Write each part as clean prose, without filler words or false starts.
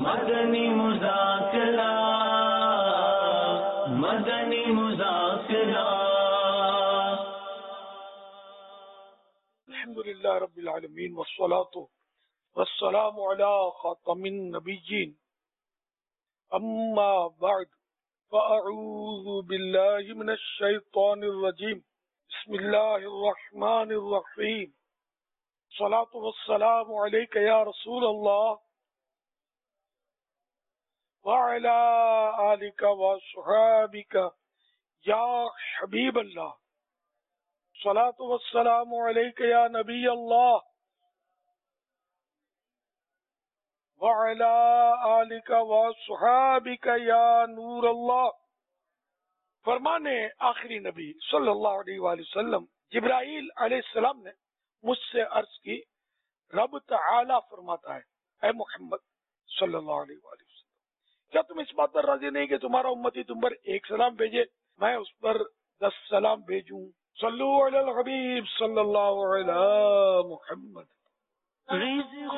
مدنی مذاکرہ مدنی مذاکرہ. الحمدللہ رب العالمین والصلاة والسلام علی خاتم النبیین. اما بعد فاعوذ باللہ من الشیطان الرجیم. بسم اللہ الرحمن الرحیم. الصلاة والسلام علیک یا رسول اللہ وعلی آلک وصحابک یا حبیب اللہ. الصلاة والسلام علیک یا نبی اللہ وعلی آلک وصحابک یا نور اللہ. فرمانے آخری نبی صلی اللہ علیہ وآلہ وسلم جبرائیل علیہ السلام نے مجھ سے عرض کی، رب تعالی فرماتا ہے، اے محمد صلی اللہ علیہ وآلہ وسلم، کیا تم اس بات پر راضی نہیں کہ تمہارا امتی تم پر ایک سلام بھیجے، میں اس پر 10 سلام بھیجوں؟ صلو علی الحبیب صلی اللہ علی محمد. رزق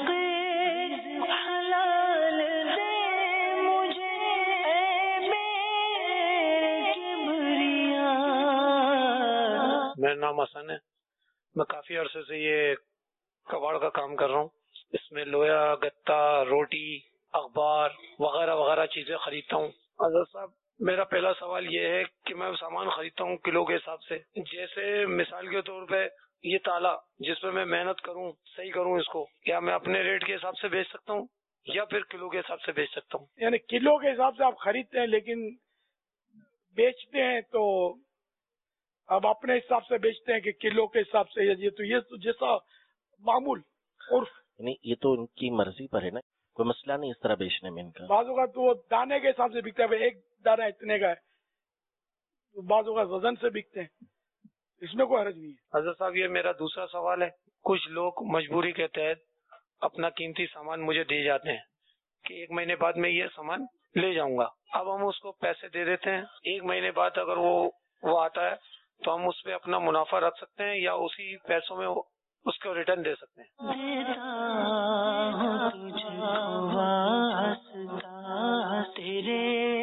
حلال دے مجھے اے میرے کبریا. میرا نام حسن ہے. میں کافی عرصے سے یہ کباڑ کا کام کر رہا ہوں. اس میں لویا، گتا، روٹی، اخبار وغیرہ وغیرہ چیزیں خریدتا ہوں. حضرت صاحب، میرا پہلا سوال یہ ہے کہ میں سامان خریدتا ہوں کلو کے حساب سے. جیسے مثال کے طور پہ یہ تالا جس پہ میں محنت کروں، صحیح کروں اس کو، کیا میں اپنے ریٹ کے حساب سے بیچ سکتا ہوں یا پھر کلو کے حساب سے بیچ سکتا ہوں؟ یعنی کلو کے حساب سے آپ خریدتے ہیں لیکن بیچتے ہیں تو اب اپنے حساب سے بیچتے ہیں کہ کلو کے حساب سے. یہ تو جیسا معمول عرف، یعنی یہ تو ان کی مرضی پر ہے نا، کوئی مسئلہ نہیں اس طرح بیچنے میں ان کا. بعض اوقات تو وہ دانے کے حساب سے بکتا ہے، ایک دانہ اتنے کا ہے، بعض اوقات وزن سے بکتے ہیں، اس میں کوئی حرج نہیں ہے. حضرت صاحب، یہ میرا دوسرا سوال ہے. کچھ لوگ مجبوری کے تحت اپنا قیمتی سامان مجھے دے جاتے ہیں کہ 1 مہینے بعد میں یہ سامان لے جاؤں گا. اب ہم اس کو پیسے دے دیتے ہیں. 1 مہینے بعد اگر وہ آتا ہے تو ہم اس پہ اپنا منافع رکھ سکتے ہیں یا اسی پیسوں میں اس کو ریٹرن دے سکتے ہیں؟ دیتا ہوں تجھ کو واسطہ تیرے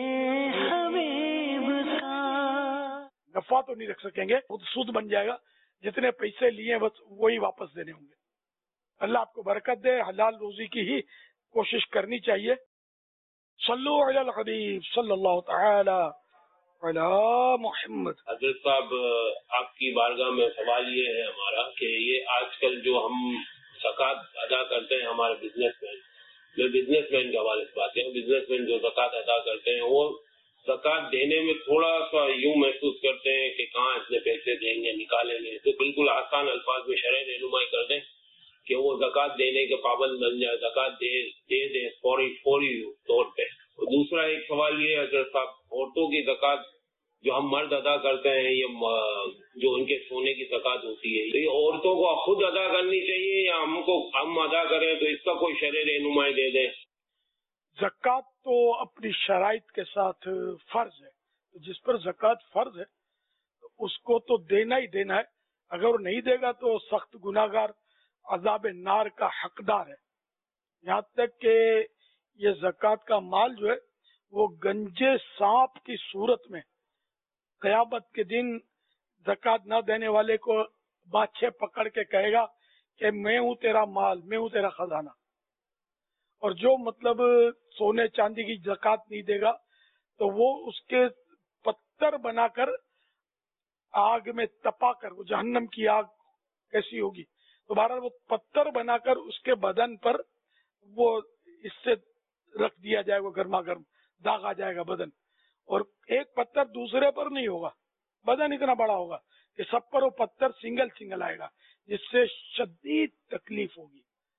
حبیب کا. نفع تو نہیں رکھ سکیں گے، وہ تو سود بن جائے گا. جتنے پیسے لیے بس وہی واپس دینے ہوں گے. اللہ آپ کو برکت دے. حلال روزی کی ہی کوشش کرنی چاہیے. صلو علی الحبیب صلی اللہ تعالی علی محمد. حضرت صاحب، آپ کی بارگاہ میں سوال یہ ہے ہمارا کہ یہ آج کل جو ہم زکوٰۃ ادا کرتے ہیں، ہمارے بزنس مین، میں بزنس مین کے حوالے سے بات کروں، بزنس مین جو زکوٰۃ ادا کرتے ہیں وہ زکوٰۃ دینے میں تھوڑا سا یوں محسوس کرتے ہیں کہ کہاں اتنے پیسے دیں گے، نکالیں گے. تو بالکل آسان الفاظ میں شرح رہنمائی کر دیں کہ وہ زکوٰۃ دینے کے پابند بن جائے، زکوٰۃ دے دیں فوری طور پہ. اور دوسرا ایک سوال یہ ہے حضرت صاحب، عورتوں کی زکوٰۃ جو ہم مرد ادا کرتے ہیں، یہ جو ان کے سونے کی زکوٰۃ ہوتی ہے، تو یہ عورتوں کو خود ادا کرنی چاہیے یا ہم ادا کریں؟ تو اس کا کوئی شرح رہنمائی دے دیں. زکوٰۃ تو اپنی شرائط کے ساتھ فرض ہے. جس پر زکوٰۃ فرض ہے تو اس کو تو دینا ہی دینا ہے. اگر وہ نہیں دے گا تو سخت گناہگار، عذاب نار کا حقدار ہے. یہاں تک کہ یہ زکوٰۃ کا مال جو ہے وہ گنجے سانپ کی صورت میں قیامت کے دن زکوٰۃ نہ دینے والے کو بادشاہ پکڑ کے کہے گا کہ میں ہوں تیرا مال، میں ہوں تیرا خزانہ. اور جو مطلب سونے چاندی کی زکوٰۃ نہیں دے گا تو وہ اس کے پتھر بنا کر آگ میں تپا کر، وہ جہنم کی آگ کیسی ہوگی، تو بہرحال وہ پتھر بنا کر اس کے بدن پر وہ اس سے رکھ دیا جائے گا، گرما گرم داغ آ جائے گا بدن. اور ایک پتھر دوسرے پر نہیں ہوگا، بدن اتنا بڑا ہوگا کہ سب پر وہ پتھر سنگل آئے گا، جس سے شدید تکلیف ہوگی.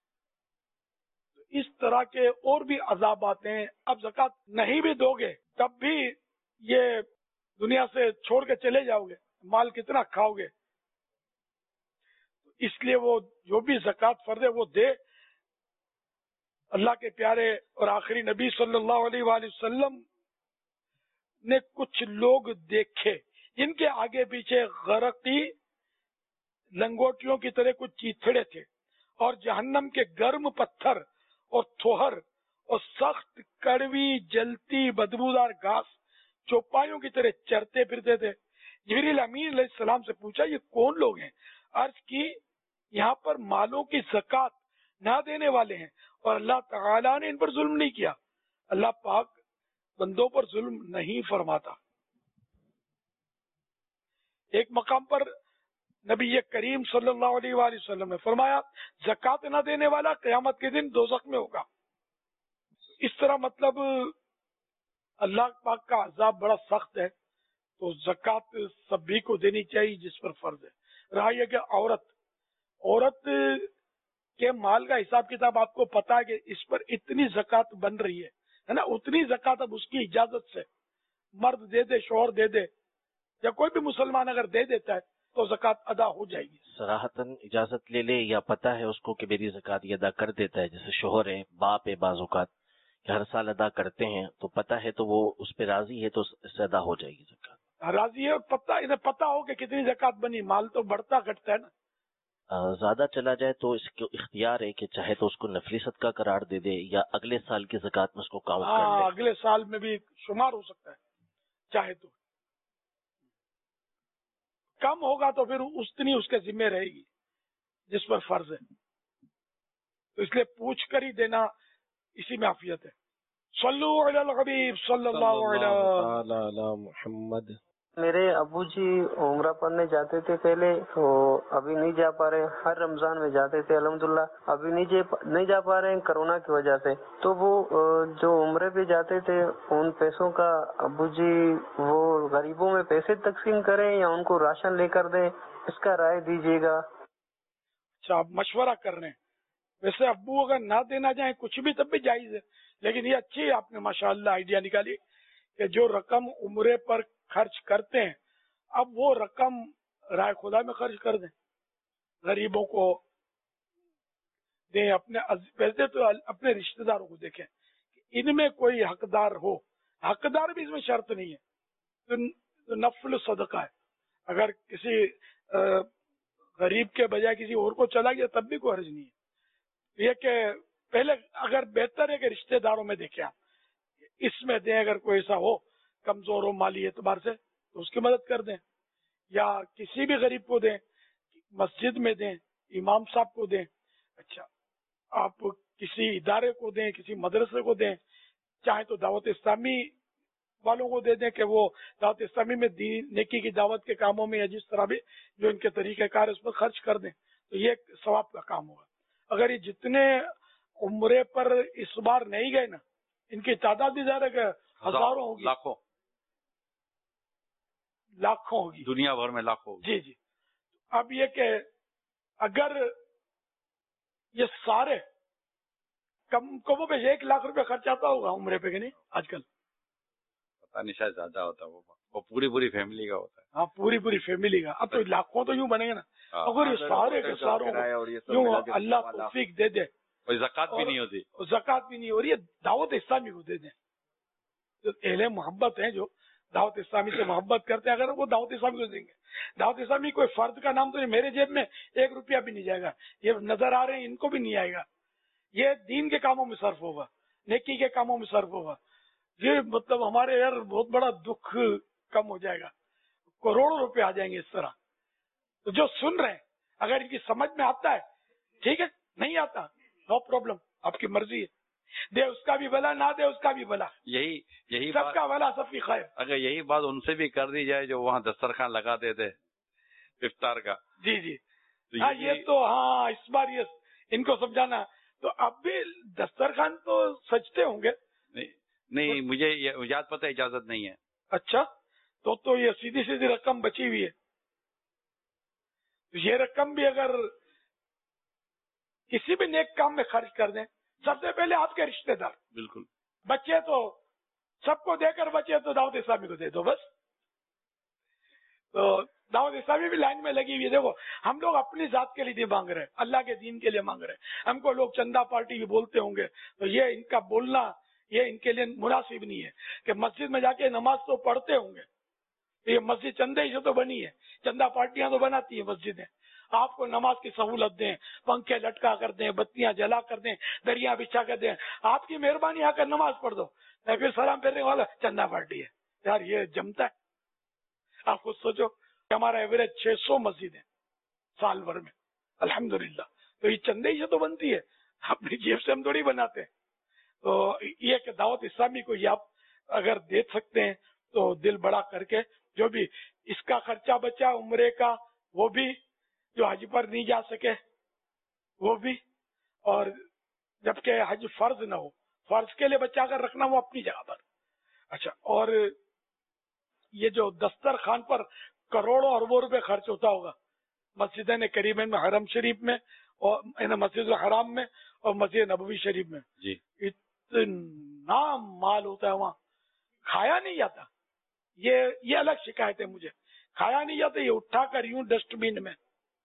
اس طرح کے اور بھی عذاب آتے ہیں. اب زکوٰۃ نہیں بھی دو گے تب بھی یہ دنیا سے چھوڑ کے چلے جاؤ گے، مال کتنا کھاؤ گے. اس لیے وہ جو بھی زکوٰۃ فرض ہے وہ دے. اللہ کے پیارے اور آخری نبی صلی اللہ علیہ وآلہ وسلم نے کچھ لوگ دیکھے جن کے آگے پیچھے غرقی لنگوٹیوں کی طرح کچھ چیتھڑے تھے اور جہنم کے گرم پتھر اور تھوہر اور سخت کڑوی جلتی بدبودار گھاس چوپایوں کی طرح چرتے پھرتے تھے۔ جبریل امین علیہ السلام سے پوچھا یہ کون لوگ ہیں؟ عرض کی یہاں پر مالوں کی زکات نہ دینے والے ہیں اور اللہ تعالیٰ نے ان پر ظلم نہیں کیا۔ اللہ پاک بندوں پر ظلم نہیں فرماتا۔ ایک مقام پر نبی کریم صلی اللہ علیہ وآلہ وسلم نے فرمایا زکات نہ دینے والا قیامت کے دن دوزخ میں ہوگا۔ اس طرح مطلب اللہ پاک کا عذاب بڑا سخت ہے، تو زکات سبھی کو دینی چاہیے جس پر فرض ہے۔ رہا یہ کہ عورت کے مال کا حساب کتاب آپ کو پتا ہے کہ اس پر اتنی زکات بن رہی ہے نا، اتنی زکات اب اس کی اجازت سے مرد دے دے، شوہر دے دے، یا کوئی بھی مسلمان اگر دے دیتا ہے تو زکات ادا ہو جائے گی۔ صراحتاً اجازت لے لے یا پتہ ہے اس کو کہ میری زکات یہ ادا کر دیتا ہے، جیسے شوہر ہے، باپ ہے، بعض اوقات کہ ہر سال ادا کرتے ہیں تو پتہ ہے تو وہ اس پہ راضی ہے تو اس سے ادا ہو جائے گی زکات۔ راضی ہے اور انہیں پتا ہو کہ کتنی زکات بنی، مال تو بڑھتا گھٹتا ہے نا۔ زیادہ چلا جائے تو اس کو اختیار ہے کہ چاہے تو اس کو نفلی صدقہ قرار دے دے یا اگلے سال کی زکات میں اس کو کاؤنٹ کر لے۔ اگلے سال میں بھی شمار ہو سکتا ہے چاہے تو۔ کم ہوگا تو پھر اتنی اس کے ذمہ رہے گی جس پر فرض ہے، تو اس لیے پوچھ کر ہی دینا اسی میں عافیت ہے۔ صلو علی الحبیب صلی اللہ علیہ محمد۔ میرے ابو جی عمرہ پڑھنے جاتے تھے پہلے، تو ابھی نہیں جا پا رہے۔ ہر رمضان میں جاتے تھے، الحمدللہ ابھی نہیں جا پا رہے ہیں کرونا کی وجہ سے۔ تو وہ جو عمرے پہ جاتے تھے ان پیسوں کا ابو جی وہ غریبوں میں پیسے تقسیم کریں یا ان کو راشن لے کر دیں، اس کا رائے دیجیے گا۔ اچھا، آپ مشورہ کر رہے ہیں۔ ویسے ابو اگر نہ دینا چاہیں کچھ بھی تب بھی جائز ہے، لیکن یہ اچھی آپ نے ماشاءاللہ آئیڈیا نکالی کہ جو رقم عمرے پر خرچ کرتے ہیں اب وہ رقم رائے خدا میں خرچ کر دیں، غریبوں کو دیں، ویسے تو اپنے رشتہ داروں کو دیکھیں کہ ان میں کوئی حقدار ہو، حقدار بھی اس میں شرط نہیں ہے، تو نفل صدقہ ہے۔ اگر کسی غریب کے بجائے کسی اور کو چلا گیا تب بھی کوئی حرج نہیں ہے۔ یہ کہ پہلے اگر بہتر ہے کہ رشتہ داروں میں دیکھیں آپ اس میں دیں، اگر کوئی ایسا ہو کمزور ہو مالی اعتبار سے تو اس کی مدد کر دیں، یا کسی بھی غریب کو دیں، مسجد میں دیں، امام صاحب کو دیں۔ اچھا، آپ کسی ادارے کو دیں، کسی مدرسے کو دیں، چاہے تو دعوت اسلامی والوں کو دے دیں کہ وہ دعوت اسلامی میں دین نیکی کی دعوت کے کاموں میں یا جس طرح بھی جو ان کے طریقہ کار اس پر خرچ کر دیں، تو یہ ایک ثواب کا کام ہوگا۔ اگر یہ جتنے عمرے پر اس بار نہیں گئے نا، ان کی تعداد بھی زیادہ کہ ہزاروں ہوگی، لاکھوں ہوگی، دنیا بھر میں لاکھوں ہوگی۔ جی جی۔ اب یہ کہ اگر یہ سارے کم و بیش 1 لاکھ روپے خرچ آتا ہوگا عمرے پہ کہ نہیں آج کل؟ پتہ نہیں، شاید زیادہ ہوتا ہے، وہ پوری فیملی کا ہوتا ہے۔ ہاں، پوری فیملی کا۔ اب تو لاکھوں تو یوں بنے گے نا، اگر یہ سارے کے ساروں یوں اللہ توفیق دے دے، کوئی زکات بھی نہیں ہوتی، زکات بھی نہیں ہو رہی ہے، دعوت اسلامی کو دے دیں۔ جو اہل محبت ہیں، جو دعوت اسلامی سے محبت کرتے ہیں، اگر وہ دعوت اسلامی کو دیں گے، دعوت اسلامی کوئی فرد کا نام تو نہیں، میرے جیب میں 1 روپیہ بھی نہیں جائے گا، یہ نظر آ رہے ہیں ان کو بھی نہیں آئے گا، یہ دین کے کاموں میں صرف ہوگا، نیکی کے کاموں میں صرف ہوگا۔ یہ مطلب ہمارے یار بہت بڑا دکھ کم ہو جائے گا، کروڑوں روپے آ جائیں گے اس طرح۔ تو جو سن رہے ہیں اگر ان کی سمجھ میں آتا ہے ٹھیک ہے، نہیں آتا نو پرابلم، آپ کی مرضی ہے، دے اس کا بھی بھلا، نہ دے اس کا بھی بھلا، یہی سب کا بھلا سب کی خیر۔ اگر یہی بات ان سے بھی کر دی جائے جو وہاں دسترخوان لگاتے تھے افطار کا۔ جی جی، ہاں یہ تو ہاں اس بار یہ ان کو سمجھانا، تو اب بھی دسترخوان تو سجتے ہوں گے؟ نہیں، مجھے یاد پتہ اجازت نہیں ہے۔ اچھا، تو یہ سیدھی رقم بچی ہوئی ہے، یہ رقم بھی اگر کسی بھی نیک کام میں خرچ کر دیں، سب سے پہلے آپ کے رشتہ دار، بالکل، بچے تو سب کو دے کر بچے تو دعوت اسلامی کو دے دو بس۔ تو دعوت اسلامی بھی لائن میں لگی ہوئی ہے۔ دیکھو، ہم لوگ اپنی ذات کے لیے مانگ رہے ہیں، اللہ کے دین کے لیے مانگ رہے ہیں، ہم کو لوگ چندہ پارٹی بھی بولتے ہوں گے، تو یہ ان کا بولنا یہ ان کے لیے مناسب نہیں ہے کہ مسجد میں جا کے نماز تو پڑھتے ہوں گے، یہ مسجد چندے ہی سے تو بنی ہے، چندہ پارٹیاں تو بناتی ہیں مسجدیں، آپ کو نماز کی سہولت دیں, پنکھے لٹکا کر دیں, بتیاں جلا کر دیں, دریاں بچھا کر دیں, آپ کی مہربانی آ کر نماز پڑھ دو, پھر سلام پھیرنے والا چندہ پارٹی ہے. یار یہ جمتا ہے؟ آپ خود سوچو کہ ہمارا ایوریج 600 مسجد ہے سال بھر میں الحمدللہ, تو یہ چندے ہی سے تو بنتی ہے, اپنی جیب سے ہم تھوڑی بناتے ہیں. تو یہ کہ دعوت اسلامی کو یہ آپ اگر دے سکتے ہیں تو دل بڑا کر کے, جو بھی اس کا خرچہ بچا عمرے کا وہ بھی, جو حج پر نہیں جا سکے وہ بھی, اور جبکہ حج فرض نہ ہو, فرض کے لیے بچا کر رکھنا وہ اپنی جگہ پر. اچھا, اور یہ جو دسترخوان پر کروڑوں اربوں روپے خرچ ہوتا ہوگا مسجدین کریمین میں, حرم شریف میں, اور مسجد الحرام میں اور مسجد نبوی شریف میں, جی اتنا مال ہوتا ہے وہاں, کھایا نہیں جاتا. یہ الگ شکایت ہے مجھے, کھایا نہیں جاتا, یہ اٹھا کر یوں ڈسٹ بین میں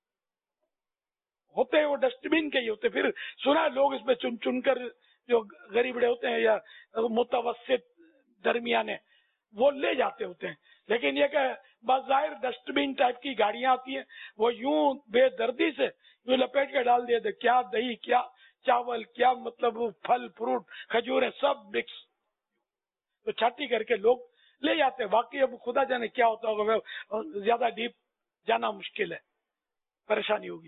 ہوتے ہیں, وہ ڈسٹ بین کے ہی ہوتے. پھر سنا ہے لوگ اس میں چن چن کر, جو غریب بڑے ہوتے ہیں یا متوسط درمیانے, وہ لے جاتے ہوتے ہیں. لیکن یہ کہ بظاہر ڈسٹ بین ٹائپ کی گاڑیاں آتی ہیں, وہ یوں بے دردی سے یوں لپیٹ کے ڈال دیتے, کیا دہی, کیا چاول, کیا مطلب پھل فروٹ کھجوریں سب مکس, تو چھاٹی کر کے لوگ لے جاتے ہیں. باقی اب خدا جانے کیا ہوتا ہوگا, زیادہ ڈیپ جانا مشکل ہے, پریشانی ہوگی.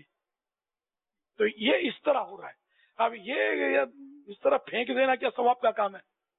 تو یہ اس طرح ہو رہا ہے. اب یہ اس طرح پھینک دینا کیا ثواب کا کام ہے؟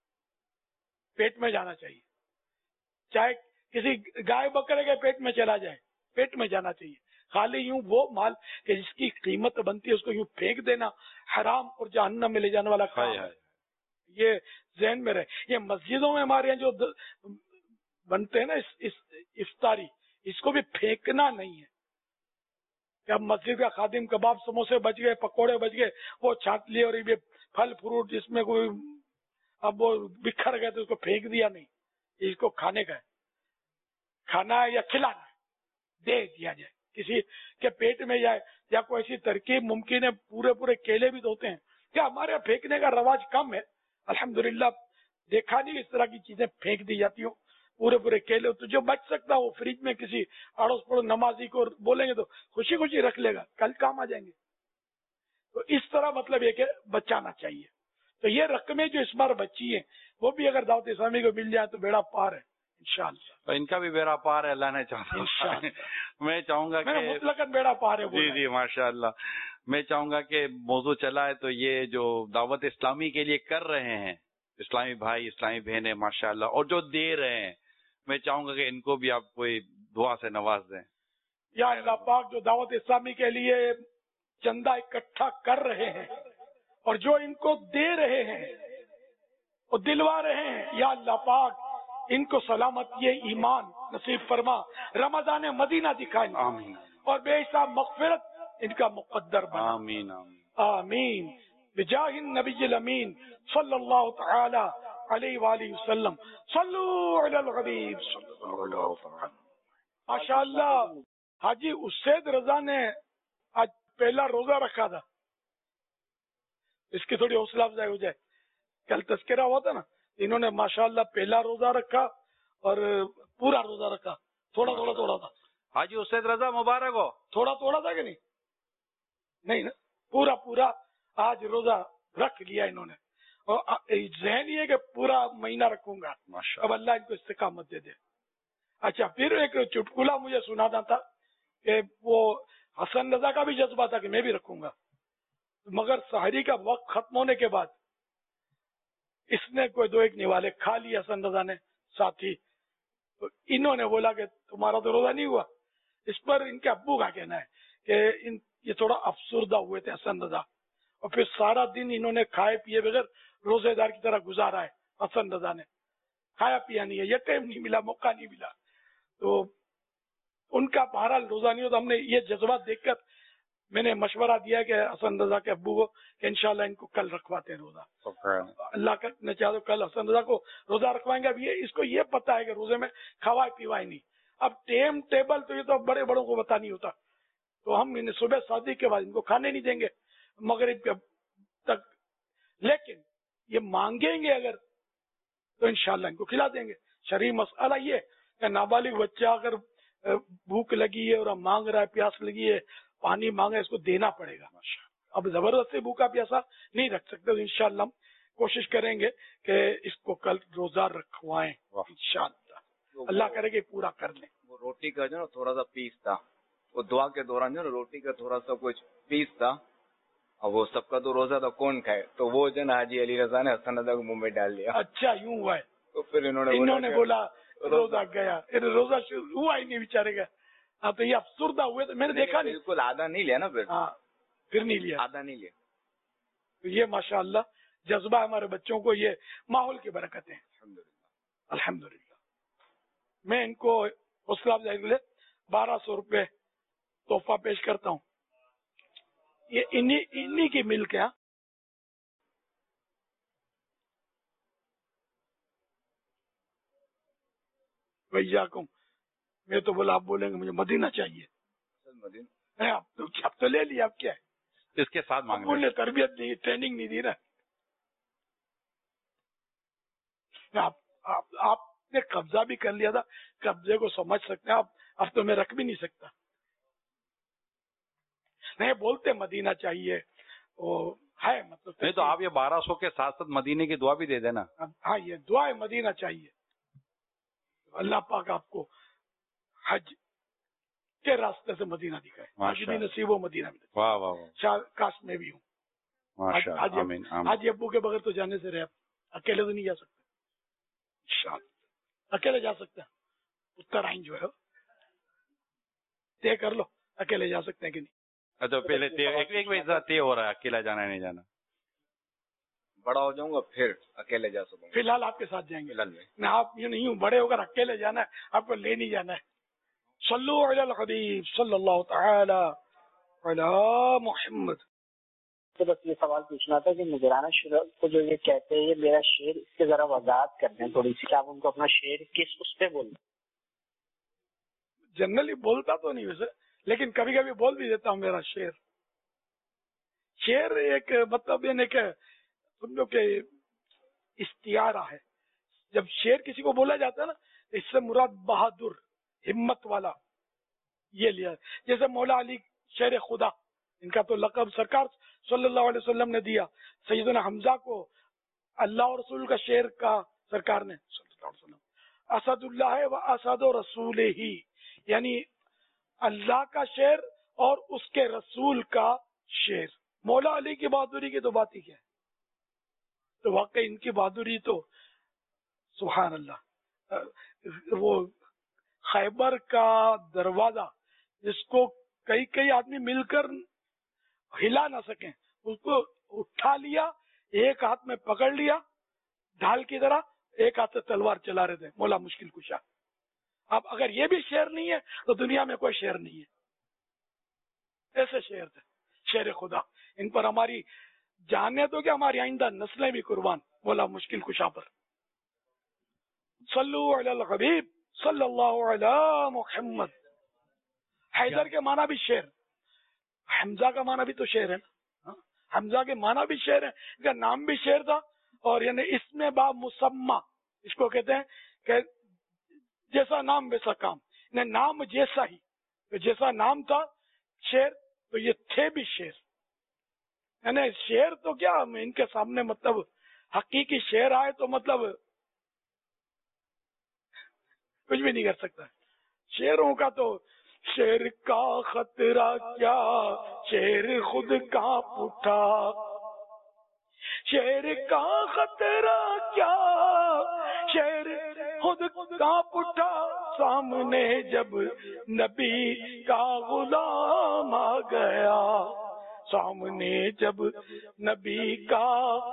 پیٹ میں جانا چاہیے, چاہے کسی گائے بکرے کے پیٹ میں چلا جائے, پیٹ میں جانا چاہیے. خالی یوں وہ مال کہ جس کی قیمت بنتی ہے اس کو یوں پھینک دینا حرام اور جہنم میں لے جانے والا کام ہے. یہ ذہن میں رہے. یہ مسجدوں میں ہمارے یہاں جو بنتے ہیں نا افطاری, اس کو بھی پھینکنا نہیں ہے کہ اب مسجد کا خادم کباب سموسے بچ گئے, پکوڑے بچ گئے, وہ چھانٹ لیے, اور یہ پھل فروٹ جس میں کوئی اب وہ بکھر گئے تو اس کو پھینک دیا نہیں. اس کو کھانے کا ہے, کھانا ہے یا کھلانا ہے, دے دیا جائے کسی کے پیٹ میں جائے. یا کوئی ایسی ترکیب ممکن ہے, پورے کیلے بھی دھوتے ہیں کیا ہمارے یہاں پھینکنے کا رواج کم ہے الحمدللہ, دیکھا نہیں اس طرح کی چیزیں پھینک دی جاتی ہوں. پورے کیلے تو جو بچ سکتا وہ فریج میں کسی اڑوس پڑوس نمازی کو بولیں گے تو خوشی خوشی رکھ لے گا, کل کام آ جائیں گے. تو اس طرح مطلب یہ کہ بچانا چاہیے. تو یہ رقمیں جو اس بار بچی ہیں وہ بھی اگر دعوت اسلامی کو مل جائے تو بیڑا پار ہے انشاءاللہ. ان کا بھی بیڑا پار ہے, اللہ نے چاہا. میں چاہوں گا کہ مطلقاً بیڑا پار ہے. جی ماشاء اللہ. میں چاہوں گا کہ موضوع چلا ہے تو یہ جو دعوت اسلامی کے لیے کر رہے ہیں اسلامی بھائی اسلامی بہنیں ماشاء اللہ, اور جو دے رہے ہیں, میں چاہوں گا کہ ان کو بھی آپ کوئی دعا سے نواز دیں. یا اللہ پاک جو دعوت اسلامی کے لیے چندہ اکٹھا کر رہے ہیں اور جو ان کو دے رہے ہیں اور دلوا رہے ہیں, یا اللہ پاک ان کو سلامتی ایمان نصیب فرما, رمضان مدینہ دکھائیں, آمین, اور بے حساب مغفرت ان کا مقدر بنا. آمین آمین آمین بجاہ النبی الامین صلی اللہ تعالی علیہ وآلہ وسلم. صلو علی الحبیب صلی اللہ علیہ وسلم. ماشاءاللہ حاجی اسید رضا نے آج پہلا روزہ رکھا تھا, اس کی تھوڑی حوصلہ افزائی ہو جائے. کل تذکرہ ہوا تھا نا, انہوں نے ماشاءاللہ پہلا روزہ رکھا اور پورا روزہ رکھا, تھوڑا تھا. حاجی اسید رضا مبارک ہو. تھوڑا تھا کہ نہیں نا, پورا آج روزہ رکھ لیا انہوں نے, اور ذہن یہ کہ پورا مہینہ رکھوں گا. اب اللہ ان کو استقامت دے دے. اچھا, پھر ایک چٹکلا مجھے سنانا تھا کہ وہ حسن رضا کا بھی جذبہ تھا کہ میں بھی رکھوں گا, مگر سحری کا وقت ختم ہونے کے بعد اس نے کوئی 2-1 نوالے کھا لیے حسن رضا نے ساتھی. تو انہوں نے بولا کہ تمہارا تو روزہ نہیں ہوا. اس پر ان کے ابو کا کہنا ہے کہ یہ تھوڑا افسردہ ہوئے تھے حسن رضا, اور پھر سارا دن انہوں نے کھائے پیے بغیر روزے دار کی طرح گزارا ہے. حسن رضا نے کھایا پیا نہیں ہے, یہ ٹائم نہیں ملا, موقع نہیں ملا, تو ان کا بہرحال روزہ نہیں ہوتا. ہم نے یہ جذبات دیکھ کر میں نے مشورہ دیا کہ حسن رضا کے ابو کو کہ انشاءاللہ ان کو کل رکھواتے ہیں روزہ. اللہ کا نے چاہا تو کل حسن رضا کو روزہ رکھوائیں گے. اب اس کو یہ پتا ہے کہ روزے میں کھوائے پیوائے نہیں. اب ٹائم ٹیبل تو یہ تو بڑے بڑوں کو پتا نہیں ہوتا, تو ہم انہیں صبح صادق کے بعد ان کو کھانے نہیں دیں گے مغرب تک, لیکن یہ مانگیں گے اگر تو انشاءاللہ ان کو کھلا دیں گے. شرعی مسئلہ یہ کہ نابالغ بچہ اگر بھوک لگی ہے اور مانگ رہا ہے, پیاس لگی ہے پانی مانگے اس کو دینا پڑے گا. اب زبردستی بھوکا پیاسا نہیں رکھ سکتے. تو انشاءاللہ ہم کوشش کریں گے کہ اس کو کل روزہ رکھوائیں انشاءاللہ. اللہ کرے کہ پورا کر لیں. وہ روٹی کا جو نا تھوڑا سا پیس تھا, وہ دعا کے دوران جو نا روٹی کا تھوڑا سا کچھ پیس تھا, اور وہ سب کا تو روزہ تھا, کون کھائے, تو وہ جو نا حاجی علی رضا نے حسن رضا کو منہ میں ڈال دیا. اچھا یوں ہوا ہے. تو پھر انہوں نے بولا روزہ گیا, روزہ شروع ہوا ہی نہیں بیچارے گا. ہاں تو یہ افسردہ ہوئے تو میں نے دیکھا نہیں. بالکل آدھا نہیں لیا نا, پھر نہیں لیا, آدھا نہیں لیا. تو یہ ماشاءاللہ جذبہ ہمارے بچوں کو, یہ ماحول کی برکت ہے الحمدللہ. میں ان کو حوصلہ افزائی کے لیے 1200 روپے تحفہ پیش کرتا ہوں. یہ انہی کی ملک ہے. ویاکم, میں تو بولا آپ بولیں گے مجھے مدینہ چاہیے. اب تو لے لیا, اب کیا ہے, اس کے ساتھ مانگ نے تربیت نہیں, ٹریننگ نہیں دی نا. آپ نے قبضہ بھی کر لیا تھا, قبضے کو سمجھ سکتے ہیں آپ. اب تو میں رکھ بھی نہیں سکتا. نہیں بولتے مدینہ چاہیے, وہ ہے مطلب نہیں. تو آپ یہ 1200 کے ساتھ ساتھ مدینے کی دعا بھی دے دینا. ہاں یہ دعا ہے مدینہ چاہیے. اللہ پاک آپ کو حج کے راستے سے مدینہ دکھائے. آج بھی نصیب ہو مدینہ میں. واہ واہ واہ, کاش میں بھی ہوں. ماشاءاللہ, آمین آمین. آج ابو کے بغیر تو جانے سے رہے, اکیلے تو نہیں جا سکتے. انشاءاللہ اکیلے جا سکتے ہیں. اتر آئیں جو ہے طے کر لو, اکیلے جا سکتے ہیں کہ نہیں. اچھا پہلے ایک طے ہو رہا ہے, اکیلا جانا نہیں جانا. بڑا ہو جاؤں گا پھر اکیلے جا سکوں گا. فی الحال آپ کے ساتھ جائیں گے. میں آپ یہ نہیں ہوں, بڑے ہو کر اکیلے جانا ہے, آپ کو لے نہیں جانا ہے. صلو علی الحبیب صلی اللہ تعالی علی محمد. تو بس یہ سوال پوچھنا تھا کہ نگرانہ شورا کو جو یہ کہتے ہیں یہ میرا شعر, اس کے ذرا وضاحت کرتے ہیں تھوڑی سی, کہ آپ ان کو اپنا شعر کس اس پہ بولیں. جنرلی بولتا تو نہیں ویسے, لیکن کبھی کبھی بول بھی دیتا ہوں میرا شعر. شعر ایک مطلب یہ کہ سمجھو کہ استعارہ ہے. جب شعر کسی کو بولا جاتا ہے نا, اس سے مراد بہادر, ہمت والا, یہ لیا. جیسے مولا علی شیر خدا, ان کا تو لقب سرکار صلی اللہ علیہ وسلم نے دیا. سیدنا حمزہ کو اللہ اور رسول کا شعر کا سرکار نے صلی اللہ علیہ وسلم. اسد اللہ و اسد و رسول ہی, یعنی اللہ کا شعر اور اس کے رسول کا شعر. مولا علی کی بہادری کی تو بات ہی کیا ہے. تو واقعی ان کی بہادری تو سبحان اللہ. وہ خیبر کا دروازہ جس کو کئی آدمی مل کر ہلا نہ سکیں, اس کو اٹھا لیا, ایک ہاتھ میں پکڑ لیا ڈھال کی طرح, ایک ہاتھ سے تلوار چلا رہے تھے مولا مشکل کشا. اب اگر یہ بھی شعر نہیں ہے تو دنیا میں کوئی شعر نہیں ہے. ایسے شعر تھے, شعر خدا. ان پر ہماری جانے تو کیا, ہماری آئندہ نسلیں بھی قربان مولا مشکل کشا پر. صلو علی الحبیب صلی اللہ علی محمد. حیدر کے معنی بھی شعر, حمزہ کا معنی بھی تو شعر ہے نا. حمزہ کے معنی بھی شعر ہے, ان کا نام بھی شعر تھا. اور یعنی اس میں با مسمہ, اس کو کہتے ہیں کہ جیسا نام ویسا کام. نام جیسا ہی, جیسا نام تھا شعر, تو یہ تھے بھی شعر. یعنی شعر تو کیا, ان کے سامنے مطلب حقیقی شعر آئے تو مطلب کچھ بھی نہیں کر سکتا. شعروں کا تو شعر کا خطرہ کیا, شعر خود کانپ اٹھا. شعر کا خطرہ کیا, شعر خود کانپ اٹھا. سامنے جب نبی کا غلام آ گیا, سامنے جب نبی کا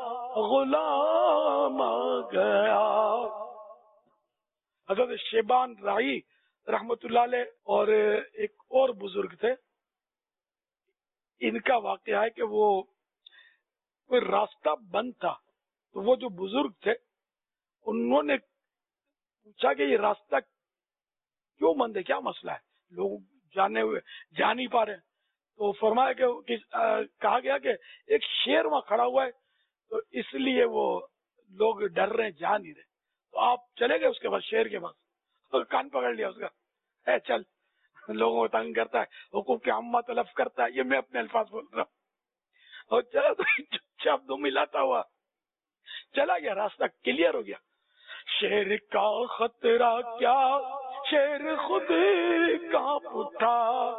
غلام آ گیا. حضرت شیبان رائی رحمت اللہ علیہ اور ایک اور بزرگ تھے, ان کا واقعہ ہے کہ وہ کوئی راستہ بند تھا, تو وہ جو بزرگ تھے انہوں نے پوچھا کہ یہ راستہ کیوں بند ہے, کیا مسئلہ ہے, لوگ جانے ہوئے جا نہیں پا رہے. تو فرمایا کہ کہا گیا کہ ایک شیر وہاں کھڑا ہوا ہے, تو اس لیے وہ لوگ ڈر رہے, جا نہیں رہے. تو آپ چلے گئے اس کے بعد شیر کے پاس, کان پکڑ لیا اس کا, چل لوگوں کو تنگ کرتا ہے، حقوق عامہ تلف کرتا ہے، یہ میں اپنے الفاظ بول رہا ہوں. اور چلا تو چپ چاپ دو ملاتا ہوا چلا گیا، راستہ کلیئر ہو گیا. شیر کا خطرہ کیا شیر خود کانپ اٹھا،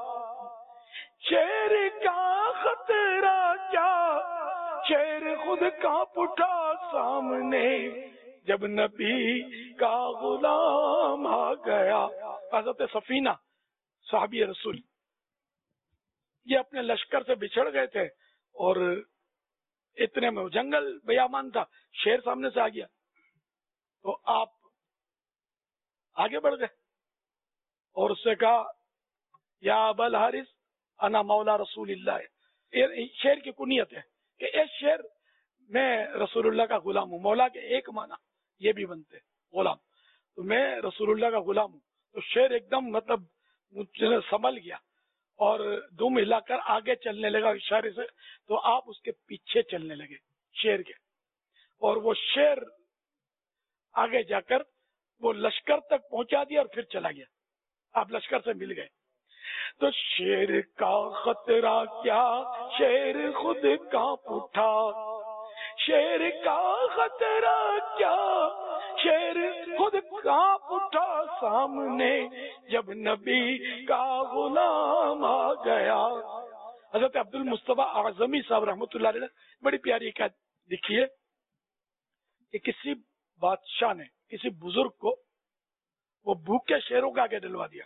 شیر کا خطرہ کیا شیر خود کانپ اٹھا، سامنے جب نبی کا غلام آ گیا. حضرت سفینہ صحابی رسول یہ اپنے لشکر سے بچھڑ گئے تھے اور اتنے میں جنگل بیابان تھا، شیر سامنے سے آ گیا تو آپ آگے بڑھ گئے اور اس سے کہا یا ابا الحارث انا مولا رسول اللہ. یہ شیر کی کنیت ہے کہ اے شیر میں رسول اللہ کا غلام ہوں. مولا کے ایک معنی یہ بھی بنتے غلام، تو میں رسول اللہ کا غلام ہوں. تو شیر ایک دم مطلب سنبھل گیا اور دم ہلا کر آگے چلنے لگا اشارے سے. تو آپ اس کے پیچھے چلنے لگے شیر کے، اور وہ شیر آگے جا کر وہ لشکر تک پہنچا دیا اور پھر چلا گیا. آپ لشکر سے مل گئے. تو شیر کا خطرہ کیا شیر خود کانپ اٹھا، شیر کا خطرہ کیا شیر خود کانپ اٹھا، سامنے جب نبی کا غلام آ گیا. حضرت عبد المصطفیٰ اعظمی صاحب رحمۃ اللہ علیہ بڑی پیاری ایک لکھی ہے کہ کسی بادشاہ نے کسی بزرگ کو وہ بھوکے شیروں کا آگے ڈلوا دیا.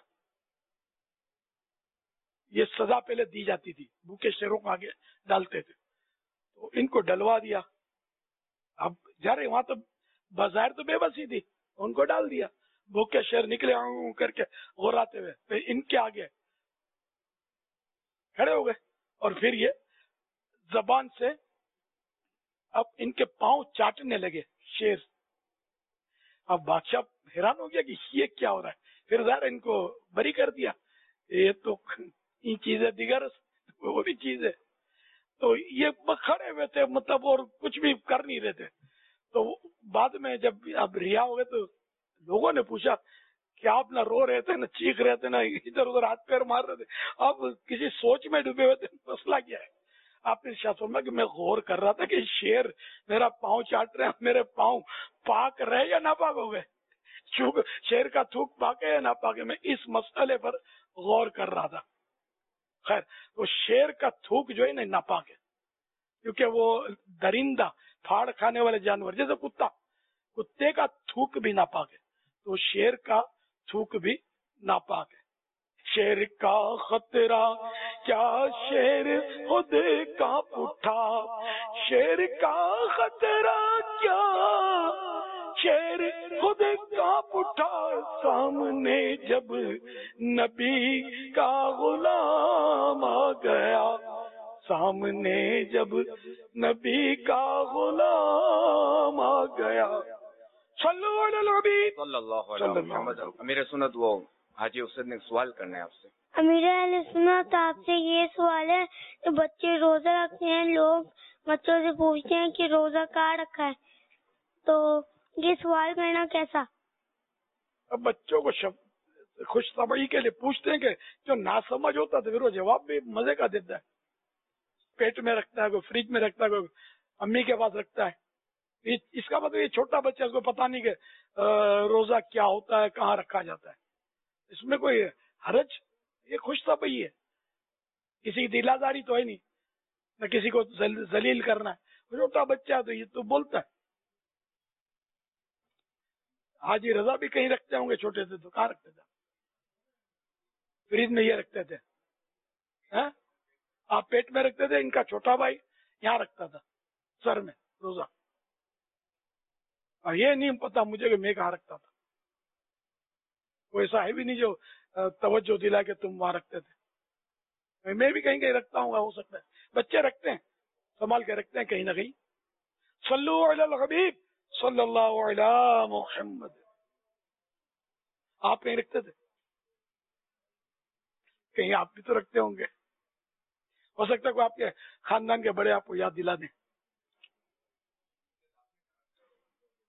یہ سزا پہلے دی جاتی تھی، بھوکے شیروں کو آگے ڈالتے تھے. تو ان کو ڈلوا دیا. اب جا رہے وہاں تو بظاہر تو بے بسی تھی، ان کو ڈال دیا. بھوکے شیر نکلے کر کے غراتے ہوئے پھر ان کے آگے کھڑے ہو گئے اور پھر یہ زبان سے اب ان کے پاؤں چاٹنے لگے شیر. اب بادشاہ حیران ہو گیا کہ یہ کیا ہو رہا ہے. پھر ظاہر ان کو بری کر دیا، یہ تو یہ چیزیں دیگر وہ بھی چیز ہے. تو یہ کھڑے ہوئے تھے مطلب اور کچھ بھی کر نہیں رہے تھے. تو بعد میں جب اب رہا ہو گئے تو لوگوں نے پوچھا کہ آپ نہ رو رہے تھے نہ چیخ رہے تھے نہ ادھر ادھر ہاتھ پیر مار رہے تھے، اب کسی سوچ میں ڈوبے ہوئے تھے، مسئلہ کیا ہے؟ آپ نے ارشاد فرمایا کہ میں غور کر رہا تھا کہ شیر میرا پاؤں چاٹ رہے ہیں، میرے پاؤں پاک رہے یا ناپاک ہو گئے، شیر کا تھوک پاک ہے یا ناپاک ہے، میں اس مسئلے پر غور کر رہا تھا. خیر وہ شیر کا تھوک جو ہے نا ناپاک ہے، کیونکہ وہ درندہ پھاڑ کھانے والے جانور جیسے کتے کا تھوک بھی ناپاک ہے، تو شیر کا تھوک بھی ناپاک ہے. شیر کا خطرہ کیا شیر خود کانپ اٹھا، شیر کا خطرہ کیا شیر خود کانپ اٹھا، سامنے جب نبی کا غلام آ گیا، سامنے جب نبی کا غلام آ گیا. صلو علی النبی صلی اللہ علیہ وسلم. امیر سنت وہ حاجی اسد نے ایک سوال کرنا ہے آپ سے. امیر اہل سنت آپ سے یہ سوال ہے کہ بچے روزہ رکھتے ہیں، لوگ بچوں سے پوچھتے ہیں کہ روزہ کہاں رکھا ہے، تو یہ سوال کرنا کیسا؟ اب بچوں کو خوش طبعی کے لیے پوچھتے ہیں کہ جو نہ سمجھ ہوتا تو پھر وہ جواب بھی مزے کا دیتا ہے. پیٹ میں رکھتا ہے، کوئی فریج میں رکھتا ہے، کوئی امی کے پاس رکھتا ہے. اس کا مطلب یہ چھوٹا بچہ اس کو پتا نہیں کہ روزہ کیا ہوتا ہے، کہاں رکھا جاتا ہے. اس میں کوئی حرج، یہ خوش طبعی ہے، کسی کی دلاداری تو ہے نہیں، نہ کسی کو ذلیل کرنا ہے. چھوٹا بچہ ہے تو یہ تو بولتا ہے. حاجی رضا بھی کہیں رکھتے ہوں گے چھوٹے تھے تو کہاں رکھتے تھے؟ فریج میں یہ رکھتے تھے. آپ پیٹ میں رکھتے تھے، ان کا چھوٹا بھائی یہاں رکھتا تھا سر میں روزہ. اور یہ نہیں پتا مجھے کہ میں کہاں رکھتا تھا. کوئی ایسا ہے بھی نہیں جو توجہ دلا کہ تم وہاں رکھتے تھے. میں بھی کہیں کہیں رکھتا ہوں گا، ہو سکتا ہے. بچے رکھتے ہیں، سنبھال کے رکھتے ہیں کہیں نہ کہیں. صلو علی الحبیب صلی اللہ علی محمد. آپ کہیں رکھتے تھے؟ کہیں آپ بھی تو رکھتے ہوں گے. ہو سکتا ہے کوئی آپ کے خاندان کے بڑے آپ کو یاد دلا دیں.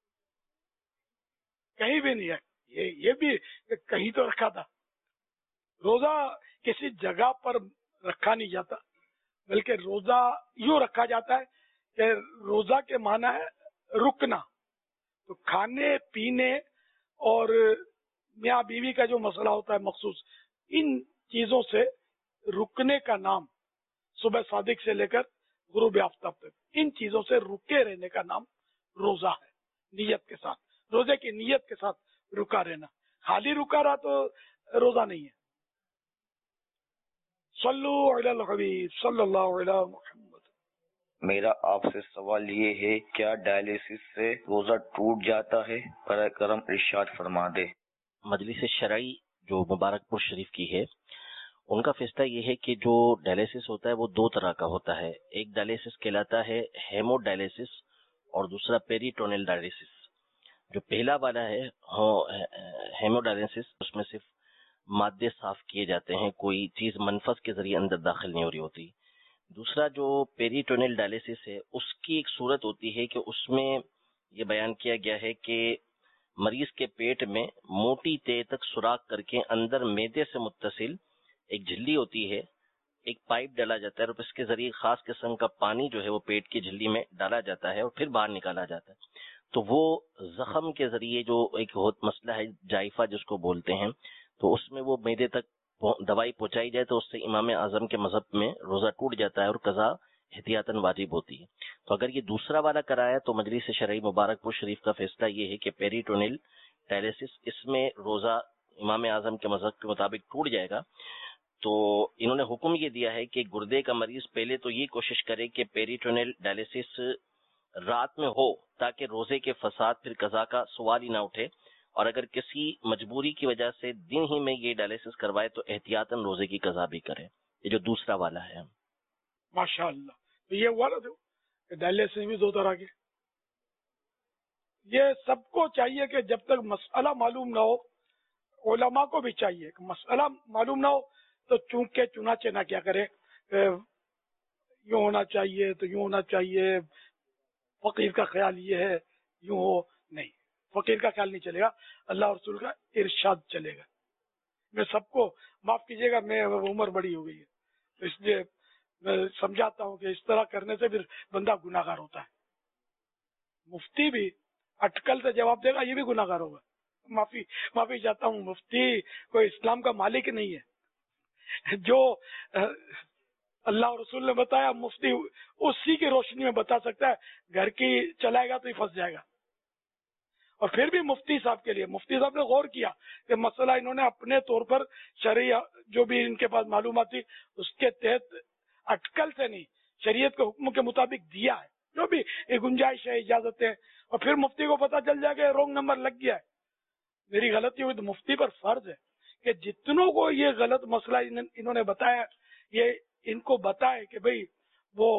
کہیں بھی نہیں ہے. یہ بھی کہیں تو رکھا تھا. روزہ کسی جگہ پر رکھا نہیں جاتا، بلکہ روزہ یوں رکھا جاتا ہے کہ روزہ کے معنی ہے رکنا. تو کھانے پینے اور میاں بیوی کا جو مسئلہ ہوتا ہے مخصوص، ان چیزوں سے رکنے کا نام، صبح صادق سے لے کر غروب آفتاب تک، ان چیزوں سے رکے رہنے کا نام روزہ ہے. نیت کے ساتھ، روزے کی نیت کے ساتھ رکا رہنا. خالی رکا رہا تو روزہ نہیں ہے. صلو علی الحبیب صلی اللہ علیہ محمد. میرا آپ سے سوال یہ ہے، کیا ڈائلیسس سے روزہ ٹوٹ جاتا ہے؟ برائے کرم ارشاد فرما دے. مجلس شرعی جو مبارک پور شریف کی ہے، ان کا فیصلہ یہ ہے کہ جو ڈائلیسس ہوتا ہے وہ دو طرح کا ہوتا ہے. ایک ڈائلیسس کہلاتا ہے ہیمو ڈائلیسس اور دوسرا پیریٹونیل ڈائلیسس. جو پہلا والا ہے ہیمو ڈائلیسس، اس میں صرف مادے صاف کیے جاتے ہیں، کوئی چیز منفذ کے ذریعے اندر داخل نہیں ہو رہی ہوتی. دوسرا جو پیریٹونیل ڈائلیسس ہے، اس کی ایک صورت ہوتی ہے کہ اس میں یہ بیان کیا گیا ہے کہ مریض کے پیٹ میں موٹی تہ تک سوراخ کر کے اندر معدے سے متصل ایک جھلی ہوتی ہے، ایک پائپ ڈالا جاتا ہے اور اس کے ذریعے خاص قسم کا پانی جو ہے وہ پیٹ کی جھلی میں ڈالا جاتا ہے اور پھر باہر نکالا جاتا ہے. تو وہ زخم کے ذریعے جو ایک مسئلہ ہے جائفہ جس کو بولتے ہیں، تو اس میں وہ معدے تک دوائی پہنچائی جائے تو اس سے امام اعظم کے مذہب میں روزہ ٹوٹ جاتا ہے اور قضا احتیاطاً واجب ہوتی ہے. تو اگر یہ دوسرا والا کرایا تو مجلس شرعی مبارک پور شریف کا فیصلہ یہ ہے کہ پیریٹونیل ڈائلیسس، اس میں روزہ امام اعظم کے مذہب کے مطابق ٹوٹ جائے گا. تو انہوں نے حکم یہ دیا ہے کہ گردے کا مریض پہلے تو یہ کوشش کرے کہ پیریٹونیل ڈائلیسس رات میں ہو تاکہ روزے کے فساد پھر قضا کا سوال ہی نہ اٹھے، اور اگر کسی مجبوری کی وجہ سے دن ہی میں یہ ڈائلیسس کروائے تو احتیاطاً روزے کی قضا بھی کرے. یہ جو دوسرا والا ہے. ماشاء اللہ. تو یہ ہوا نا کہ ڈائلیسس بھی دو طرح کے. یہ سب کو چاہیے کہ جب تک مسئلہ معلوم نہ ہو، علماء کو بھی چاہیے کہ مسئلہ معلوم نہ ہو تو چونکہ چنانچہ نہ کیا کرے، یوں ہونا چاہیے تو یوں ہونا چاہیے، فقیر کا خیال یہ ہے یوں ہو، نہیں، فقیر کا خیال نہیں چلے گا، اللہ اور رسول کا ارشاد چلے گا. میں سب کو معاف کیجیے گا، میں عمر بڑی ہو گئی ہے تو اس لیے میں سمجھاتا ہوں کہ اس طرح کرنے سے پھر بندہ گناہگار ہوتا ہے. مفتی بھی اٹکل سے جواب دے گا، یہ بھی گناہگار ہوگا. معافی چاہتا ہوں، مفتی کوئی اسلام کا مالک نہیں ہے. جو اللہ اور رسول نے بتایا مفتی اسی کی روشنی میں بتا سکتا ہے. گھر کی چلائے گا تو ہی پھنس جائے گا. اور پھر بھی مفتی صاحب کے لیے، مفتی صاحب نے غور کیا کہ مسئلہ انہوں نے اپنے طور پر شرعی جو بھی ان کے پاس معلومات تھی اس کے تحت اٹکل سے نہیں، شریعت کے حکم کے مطابق دیا ہے، جو بھی گنجائش ہے، اجازت ہے. اور پھر مفتی کو پتا چل جائے کہ رونگ نمبر لگ گیا ہے، میری غلطی ہوئی، تو مفتی پر فرض ہے کہ جتنوں کو یہ غلط مسئلہ انہوں نے بتایا، یہ ان کو بتائے کہ بھئی وہ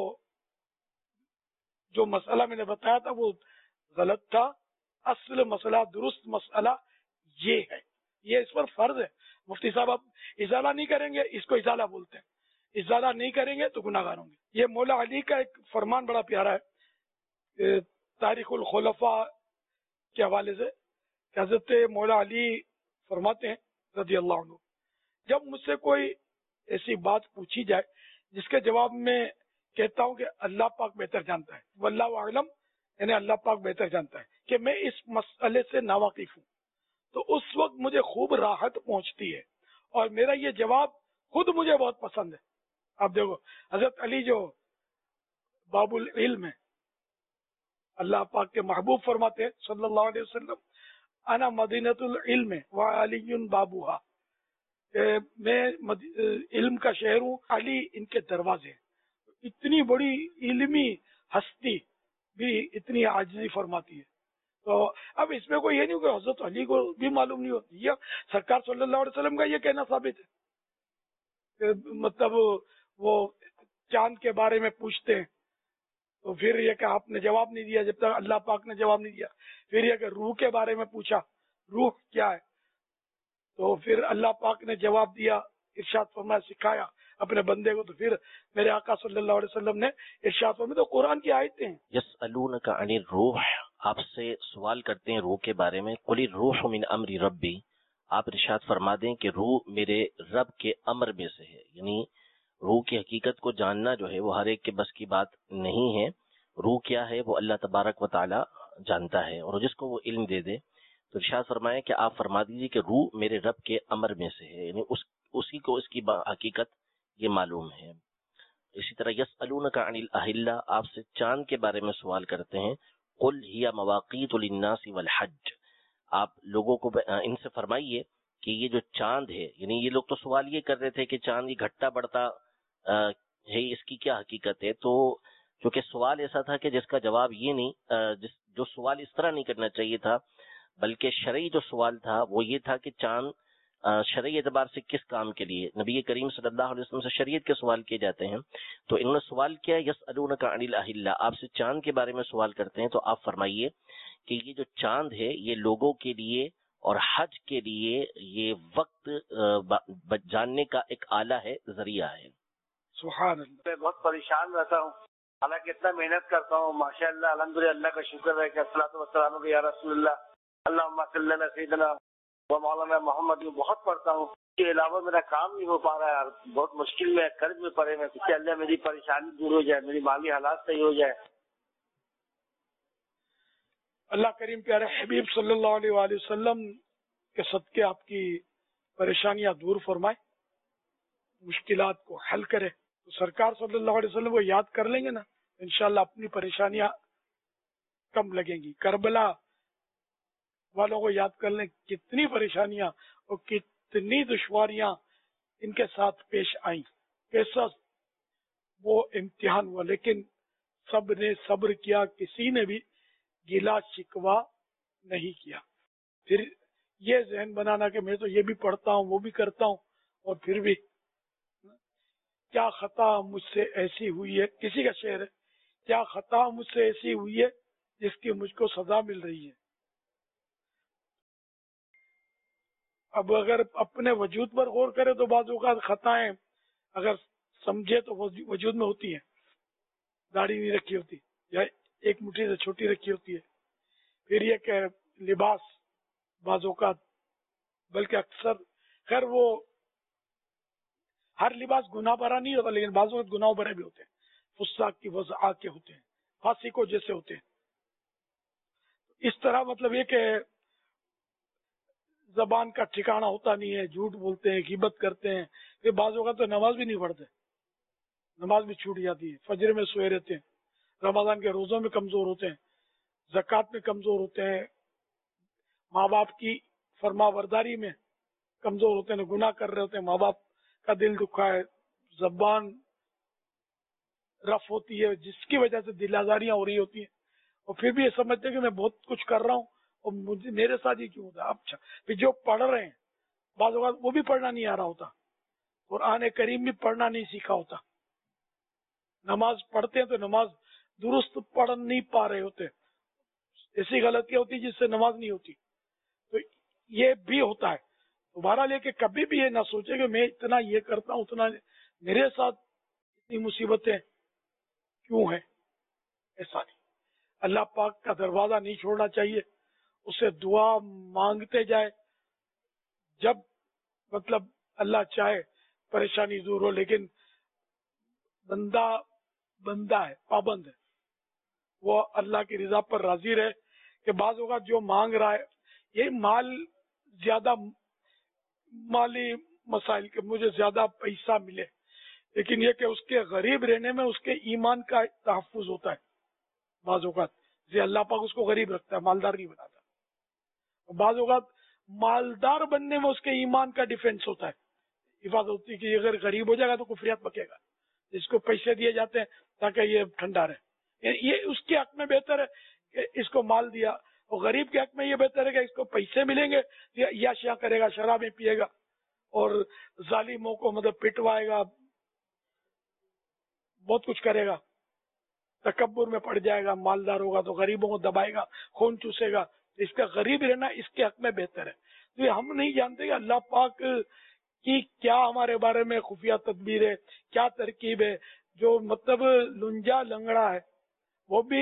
جو مسئلہ میں نے بتایا تھا وہ غلط تھا، اصل مسئلہ درست مسئلہ یہ ہے. یہ اس پر فرض ہے. مفتی صاحب اب ازالہ نہیں کریں گے، اس کو ازالہ بولتے ہیں، ازالہ نہیں کریں گے تو گناہ گار ہوں گے. یہ مولا علی کا ایک فرمان بڑا پیارا ہے تاریخ الخلفاء کے حوالے سے، کہ حضرت مولا علی فرماتے ہیں رضی اللہ عنہ، جب مجھ سے کوئی ایسی بات پوچھی جائے جس کے جواب میں کہتا ہوں کہ اللہ پاک بہتر جانتا ہے، واللہ اعلم، یعنی اللہ پاک بہتر جانتا ہے، کہ میں اس مسئلے سے ناواقف ہوں، تو اس وقت مجھے خوب راحت پہنچتی ہے اور میرا یہ جواب خود مجھے بہت پسند ہے. آپ دیکھو حضرت علی جو باب العلم ہے، اللہ پاک کے محبوب فرماتے ہیں صلی اللہ علیہ وسلم، انا مدینۃ العلم وعلی بابوہا، میں علم کا شہر ہوں، علی ان کے دروازے. اتنی بڑی علمی ہستی بھی اتنی عاجزی فرماتی ہے. تو اب اس میں کوئی یہ نہیں کہ حضرت علی کو بھی معلوم نہیں ہوتی، یہ سرکار صلی اللہ علیہ وسلم کا یہ کہنا ثابت ہے کہ مطلب وہ چاند کے بارے میں پوچھتے ہیں تو پھر یہ کہ آپ نے جواب نہیں دیا جب تک اللہ پاک نے جواب نہیں دیا. پھر یہ کہ روح کے بارے میں پوچھا، روح کیا ہے، تو پھر اللہ پاک نے جواب دیا، ارشاد فرمایا، سکھایا اپنے بندے کو. تو پھر میرے آقا صلی اللہ علیہ وسلم نے ارشاد فرمایا، تو قرآن کی آیتیں ہیں. یسألونک عن الروح، آپ سے سوال کرتے ہیں روح کے بارے میں. قل الروح من امر ربی، آپ ارشاد فرما دیں کہ روح میرے رب کے امر میں سے ہے، یعنی روح کی حقیقت کو جاننا جو ہے وہ ہر ایک کے بس کی بات نہیں ہے. روح کیا ہے وہ اللہ تبارک و تعالی جانتا ہے، اور جس کو وہ علم دے دے. تو ارشاد فرمائے کہ آپ فرما دیجیے کہ روح میرے رب کے امر میں سے ہے، یعنی اسی کو اس کی حقیقت یہ معلوم ہے. اسی طرح یسألونک عن الاہلہ، آپ سے چاند کے بارے میں سوال کرتے ہیں. قل ہی مواقیت للناس والحج، آپ لوگوں کو ان سے فرمائیے کہ یہ جو چاند ہے، یعنی یہ لوگ تو سوال یہ کر رہے تھے کہ چاند یہ گھٹتا بڑھتا ہے، اس کی کیا حقیقت ہے. تو چونکہ سوال ایسا تھا کہ جس کا جواب یہ نہیں، جو سوال اس طرح نہیں کرنا چاہیے تھا، بلکہ شرعی جو سوال تھا وہ یہ تھا کہ چاند شرعی اعتبار سے کس کام کے لیے، نبی کریم صلی اللہ علیہ وسلم سے شریعت کے سوال کیے جاتے ہیں. تو انہوں نے سوال کیا یسألونک عن الاہلہ، آپ سے چاند کے بارے میں سوال کرتے ہیں. تو آپ فرمائیے کہ یہ جو چاند ہے یہ لوگوں کے لیے اور حج کے لیے یہ وقت جاننے کا ایک آلہ ہے، ذریعہ ہے. سبحان اللہ. میں بہت پریشان رہتا ہوں، حالانکہ اتنا محنت کرتا ہوں ماشاء اللہ، الحمدللہ، اللہ کا شکر ہے کہ الصلاۃ والسلام علیہ یا رسول اللہ، اللہم صلی علی سیدنا و مولانا محمد. میں بہت پڑھتا ہوں، اس کے علاوہ میرا کام نہیں ہو پا رہا ہے یار، بہت مشکل میں قرض میں پڑے میں، کہ اللہ میری پریشانی دور ہو جائے، میری مالی حالات صحیح ہو جائے. اللہ کریم پیارے حبیب صلی اللہ علیہ وآلہ وسلم کے صدقے آپ کی پریشانیاں دور فرمائے، مشکلات کو حل کرے. تو سرکار صلی اللہ علیہ وسلم کو یاد کر لیں گے نا، انشاءاللہ اپنی پریشانیاں کم لگیں گی. کربلا والوں کو یاد کر لیں، کتنی پریشانیاں اور کتنی دشواریاں ان کے ساتھ پیش آئیں، کیسا وہ امتحان ہوا، لیکن سب نے صبر کیا، کسی نے بھی گلا شکوا نہیں کیا. پھر یہ ذہن بنانا کہ میں تو یہ بھی پڑھتا ہوں وہ بھی کرتا ہوں، اور پھر بھی کیا خطا مجھ سے ایسی ہوئی ہے، کسی کا شعر ہے، کیا خطا مجھ سے ایسی ہوئی ہے جس کی مجھ کو سزا مل رہی ہے. اب اگر اپنے وجود پر غور کرے تو بعض اوقات خطائیں اگر سمجھے تو وجود میں ہوتی ہیں، داڑھی نہیں رکھی ہوتی یا ایک مٹھی سے چھوٹی رکھی ہوتی ہے. پھر یہ کہ لباس بعض اوقات، بلکہ اکثر خیر وہ ہر لباس گناہ بھرا نہیں ہوتا، لیکن بعض اوقات گناہ بھرے بھی ہوتے ہیں، فساق کی وضع کے ہوتے ہیں، فاسقوں جیسے ہوتے ہیں. اس طرح مطلب یہ کہ زبان کا ٹھکانہ ہوتا نہیں ہے، جھوٹ بولتے ہیں، غیبت کرتے ہیں. پھر بعض اوقات تو نماز بھی نہیں پڑھتے، نماز بھی چھوٹ جاتی ہے، فجر میں سوئے رہتے ہیں، رمضان کے روزوں میں کمزور ہوتے ہیں، زکوٰۃ میں کمزور ہوتے ہیں، ماں باپ کی فرما برداری میں کمزور ہوتے ہیں، گناہ کر رہے ہوتے ہیں، ماں باپ کا دل دکھا ہے، زبان رف ہوتی ہے جس کی وجہ سے دل آزاریاں ہو رہی ہوتی ہیں، اور پھر بھی یہ سمجھتے ہیں کہ میں بہت کچھ کر رہا ہوں اور مجھے میرے ساتھ ہی کیوں ہوتا ہے. اچھا پھر جو پڑھ رہے ہیں بعض اوقات وہ بھی پڑھنا نہیں آ رہا ہوتا، قرآن کریم بھی پڑھنا نہیں سیکھا ہوتا، نماز پڑھتے ہیں تو نماز درست پڑھ نہیں پا رہے ہوتے، ایسی غلطیاں ہوتی جس سے نماز نہیں ہوتی. تو یہ بھی ہوتا ہے. دوبارہ لے کے کبھی بھی یہ نہ سوچے کہ میں اتنا یہ کرتا ہوں اتنا میرے ساتھ اتنی مصیبتیں کیوں ہیں، ایسا نہیں. اللہ پاک کا دروازہ نہیں چھوڑنا چاہیے، اسے دعا مانگتے جائے، جب مطلب اللہ چاہے پریشانی دور ہو. لیکن بندہ ہے، پابند ہے، وہ اللہ کی رضا پر راضی رہے. کہ بعض اوقات جو مانگ رہا ہے یہ مال زیادہ مالی مسائل کے مجھے زیادہ پیسہ ملے، لیکن یہ کہ اس کے غریب رہنے میں اس کے ایمان کا تحفظ ہوتا ہے. بعض اوقات اللہ پاک اس کو غریب رکھتا ہے، مالدار نہیں بناتا. بعض اوقات مالدار بننے میں اس کے ایمان کا ڈیفینس ہوتا ہے، حفاظت ہوتی ہے کہ اگر غریب ہو جائے گا تو کفریات پکے گا، جس کو پیسے دیے جاتے ہیں تاکہ یہ ٹھنڈا رہے. یہ اس کے حق میں بہتر ہے کہ اس کو مال دیا، اور غریب کے حق میں یہ بہتر ہے کہ اس کو پیسے ملیں گے یا شیا کرے گا، شرابیں پیے گا اور ظالموں کو مطلب پٹوائے گا، بہت کچھ کرے گا، تکبر میں پڑ جائے گا. مالدار ہوگا تو غریبوں کو دبائے گا، خون چوسے گا. اس کا غریب رہنا اس کے حق میں بہتر ہے. تو یہ ہم نہیں جانتے کہ اللہ پاک کی کیا ہمارے بارے میں خفیہ تدبیر ہے، کیا ترکیب ہے. جو مطلب لنجا لنگڑا ہے وہ بھی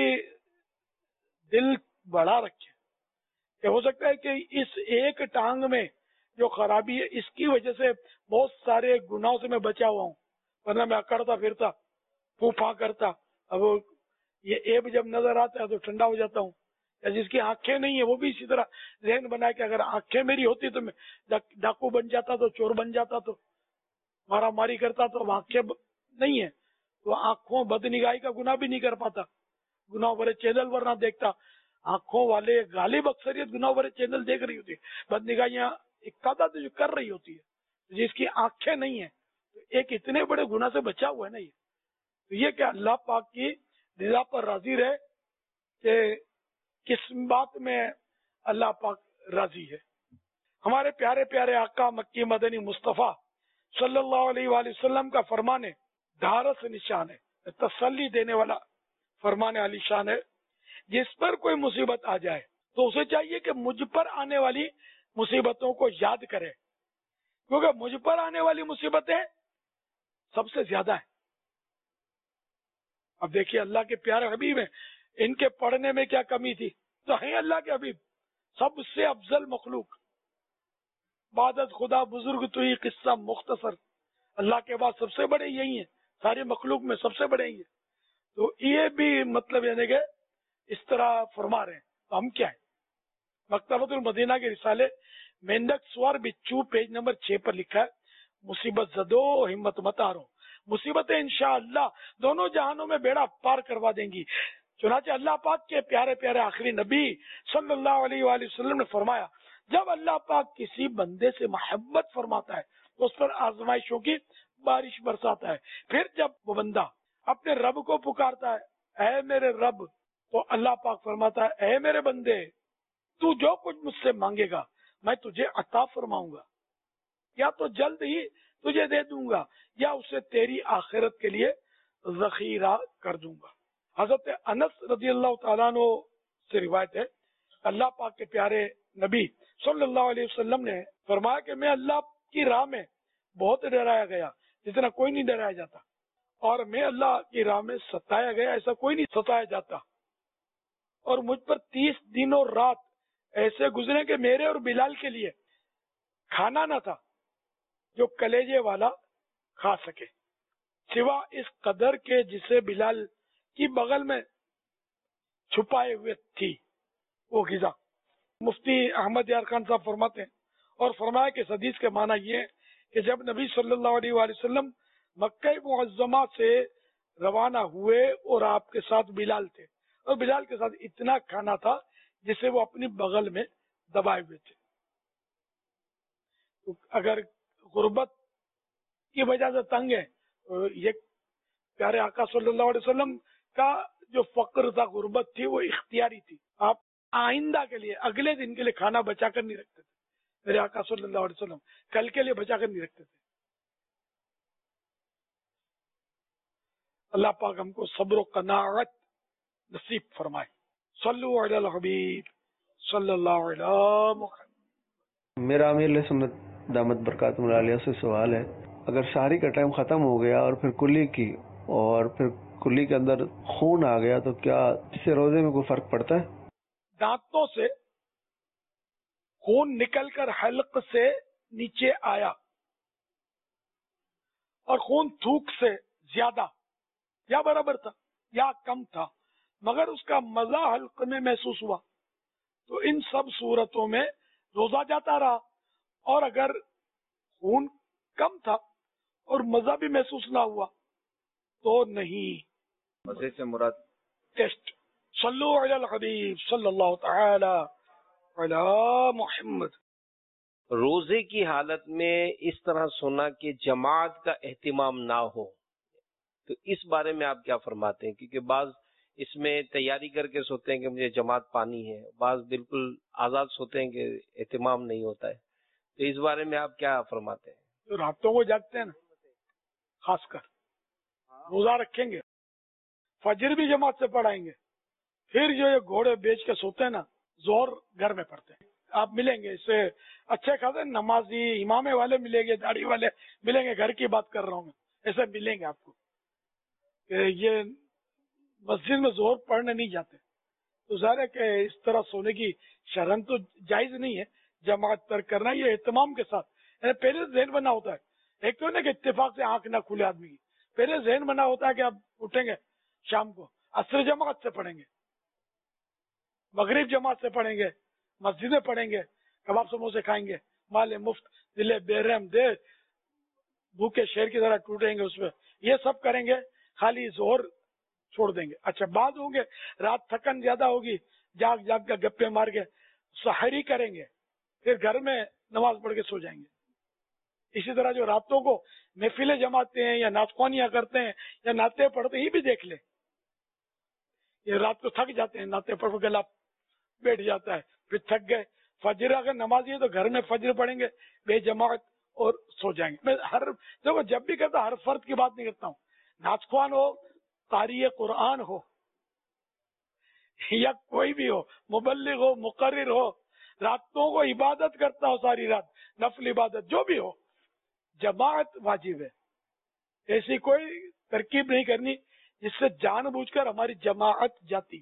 دل بڑا رکھے، کہ ہو سکتا ہے کہ اس ایک ٹانگ میں جو خرابی ہے اس کی وجہ سے بہت سارے گناہوں سے میں بچا ہوا ہوں، ورنہ میں اکڑتا پھرتا پھوپھا کرتا. اب یہ ایب جب نظر آتا ہے تو ٹھنڈا ہو جاتا ہوں. یا جس کی آنکھیں نہیں ہیں وہ بھی اسی طرح ذہن بنا کہ اگر آنکھیں میری ہوتی تو میں ڈاکو بن جاتا، تو چور بن جاتا، تو مارا ماری کرتا. تو اب آنکھیں نہیں ہے تو آنکھوں بد نگاہی کا گناہ بھی نہیں کر پاتا، گناہ بھرے چینل ورنہ دیکھتا. آنکھوں والے غالب اکثریت گناہ بھرے چینل دیکھ رہی ہوتی ہے، بد نگاہیاں ایک تعداد جو کر رہی ہوتی ہے. جس کی آنکھیں نہیں ہیں تو ایک اتنے بڑے گناہ سے بچا ہوا ہے نا. تو یہ کہ اللہ پاک کی رضا پر راضی رہے کہ کس بات میں اللہ پاک راضی ہے. ہمارے پیارے پیارے آقا مکی مدنی مصطفیٰ صلی اللہ علیہ وآلہ وسلم کا فرمان ہے، ڈھارس نشان ہے، تسلی دینے والا فرمان علی شان ہے. جس پر کوئی مصیبت آ جائے تو اسے چاہیے کہ مجھ پر آنے والی مصیبتوں کو یاد کرے، کیونکہ مجھ پر آنے والی مصیبتیں سب سے زیادہ ہیں. اب دیکھیے اللہ کے پیارے حبیب ہیں، ان کے پڑھنے میں کیا کمی تھی؟ تو ہیں اللہ کے حبیب سب سے افضل مخلوق، بعد از خدا بزرگ تو ہی قصہ مختصر. اللہ کے بعد سب سے بڑے یہی ہیں، ساری مخلوق میں سب سے بڑے ہی ہیں. تو یہ بھی مطلب یعنی کہ اس طرح فرما رہے ہیں. تو ہم کیا ہیں؟ مکتبۃ المدینہ کے رسالے مینڈک سوار بچو پیج نمبر 6 پر لکھا ہے، مصیبت زدو ہمت مت ہارو، مصیبتیں انشاءاللہ دونوں جہانوں میں بیڑا پار کروا دیں گی. چنانچہ اللہ پاک کے پیارے پیارے آخری نبی صلی اللہ علیہ وآلہ وسلم نے فرمایا، جب اللہ پاک کسی بندے سے محبت فرماتا ہے تو اس پر آزمائشوں کی بارش برساتا ہے. پھر جب وہ بندہ اپنے رب کو پکارتا ہے، اے میرے رب، تو اللہ پاک فرماتا ہے، اے میرے بندے، تو جو کچھ مجھ سے مانگے گا میں تجھے عطا فرماؤں گا، یا تو جلد ہی تجھے دے دوں گا یا اسے تیری آخرت کے لیے ذخیرہ کر دوں گا. حضرت انس رضی اللہ تعالیٰ عنہ سے روایت ہے، اللہ پاک کے پیارے نبی صلی اللہ علیہ وسلم نے فرمایا کہ میں اللہ کی راہ میں بہت ڈرایا گیا جتنا کوئی نہیں ڈرایا جاتا، اور میں اللہ کی راہ میں ستایا گیا ایسا کوئی نہیں ستایا جاتا. اور مجھ پر 30 دن اور رات ایسے گزرے کہ میرے اور بلال کے لیے کھانا نہ تھا جو کلیجے والا کھا سکے، سوا اس قدر کے جسے بلال کی بغل میں چھپائے ہوئے تھی وہ غذا. مفتی احمد یار خان صاحب فرماتے ہیں اور فرمایا کہ اس حدیث کے معنی یہ ہے کہ جب نبی صلی اللہ علیہ وآلہ وسلم مکہ معظمہ سے روانہ ہوئے اور آپ کے ساتھ بلال تھے، اور بلال کے ساتھ اتنا کھانا تھا جسے وہ اپنی بغل میں دبائے ہوئے تھے. اگر غربت کی وجہ سے تنگ ہے، یہ پیارے آقا صلی اللہ علیہ وسلم کا جو فقر تھا، غربت تھی، وہ اختیاری تھی. آپ آئندہ کے لیے، اگلے دن کے لیے کھانا بچا کر نہیں رکھتے تھے. میرے آقا صلی اللہ علیہ وسلم کل کے لیے بچا کر نہیں رکھتے تھے. اللہ پاک ہم کو صبر و قناعت نصیب فرمائے. صلو علی الحبیب صلی اللہ علیہ محمد. میرا امیر علیہ سنت دامت برکاتہ العالیہ سے سوال ہے، اگر سحری کا ٹائم ختم ہو گیا اور پھر کلی کی، اور پھر کلی کے اندر خون آ گیا، تو کیا اس سے روزے میں کوئی فرق پڑتا ہے؟ دانتوں سے خون نکل کر حلق سے نیچے آیا اور خون تھوک سے زیادہ یا برابر تھا یا کم تھا، مگر اس کا مزہ حلق میں محسوس ہوا، تو ان سب صورتوں میں روزہ جاتا رہا. اور اگر خون کم تھا اور مزہ بھی محسوس نہ ہوا تو نہیں. مزے سے مراد ٹیسٹ. صلو علی الحبیب صلی اللہ تعالی علی محمد. روزے کی حالت میں اس طرح سونا کہ جماعت کا اہتمام نہ ہو، تو اس بارے میں آپ کیا فرماتے ہیں؟ کیونکہ بعض اس میں تیاری کر کے سوتے ہیں کہ مجھے جماعت پانی ہے، بعض بالکل آزاد سوتے ہیں کہ اہتمام نہیں ہوتا ہے، تو اس بارے میں آپ کیا فرماتے ہیں؟ جو راتوں کو جاگتے ہیں نا، خاص کر روزہ رکھیں گے، فجر بھی جماعت سے پڑھائیں گے، پھر جو یہ گھوڑے بیچ کے سوتے ہیں نا، زور گھر میں پڑتے ہیں. آپ ملیں گے اس سے اچھے خاصے نمازی امامے والے ملیں گے، داڑھی والے ملیں گے، گھر کی بات کر رہا ہوں میں، ایسے ملیں گے آپ کو کہ یہ مسجد میں زور پڑھنے نہیں جاتے. تو ظاہر ہے کہ اس طرح سونے کی شرم تو جائز نہیں ہے، جماعت ترک کرنا یہ اہتمام کے ساتھ، یعنی پہلے ذہن بنا ہوتا ہے. ایک تو نہیں کہ اتفاق سے آنکھ نہ کھلے آدمی کی، پہلے ذہن بنا ہوتا ہے کہ اب اٹھیں گے شام کو عصر جماعت سے پڑھیں گے، مغرب جماعت سے پڑھیں گے، مسجد میں پڑھیں گے، کباب سموسے کھائیں گے، مال مفت دل بے رحم دے بھوکے شیر کی طرح ٹوٹیں گے اس میں، یہ سب کریں گے، خالی زہر چھوڑ دیں گے. اچھا بعد ہوں گے، رات تھکن زیادہ ہوگی، جاگ جاگ کر گپے مار کے سحری کریں گے، پھر گھر میں نماز پڑھ کے سو جائیں گے. اسی طرح جو راتوں کو محفلیں جماتے ہیں یا ناچخوانیاں کرتے ہیں یا نعتیں پڑھتے ہیں، یہ بھی دیکھ لیں. یہ رات کو تھک جاتے ہیں، نعتیں پڑھ گلا بیٹھ جاتا ہے، پھر تھک گئے، فجر اگر نمازی ہے تو گھر میں فجر پڑھیں گے بے جماعت اور سو جائیں گے. میں دیکھو جب بھی کہتا ہر فرد کی بات نہیں کرتا ہوں، ناچخوان ہو، قاری قرآن ہو یا کوئی بھی ہو، مبلغ ہو، مقرر ہو، راتوں کو عبادت کرتا ہو ساری رات، نفل عبادت جو بھی ہو، جماعت واجب ہے. ایسی کوئی ترکیب نہیں کرنی جس سے جان بوجھ کر ہماری جماعت جاتی.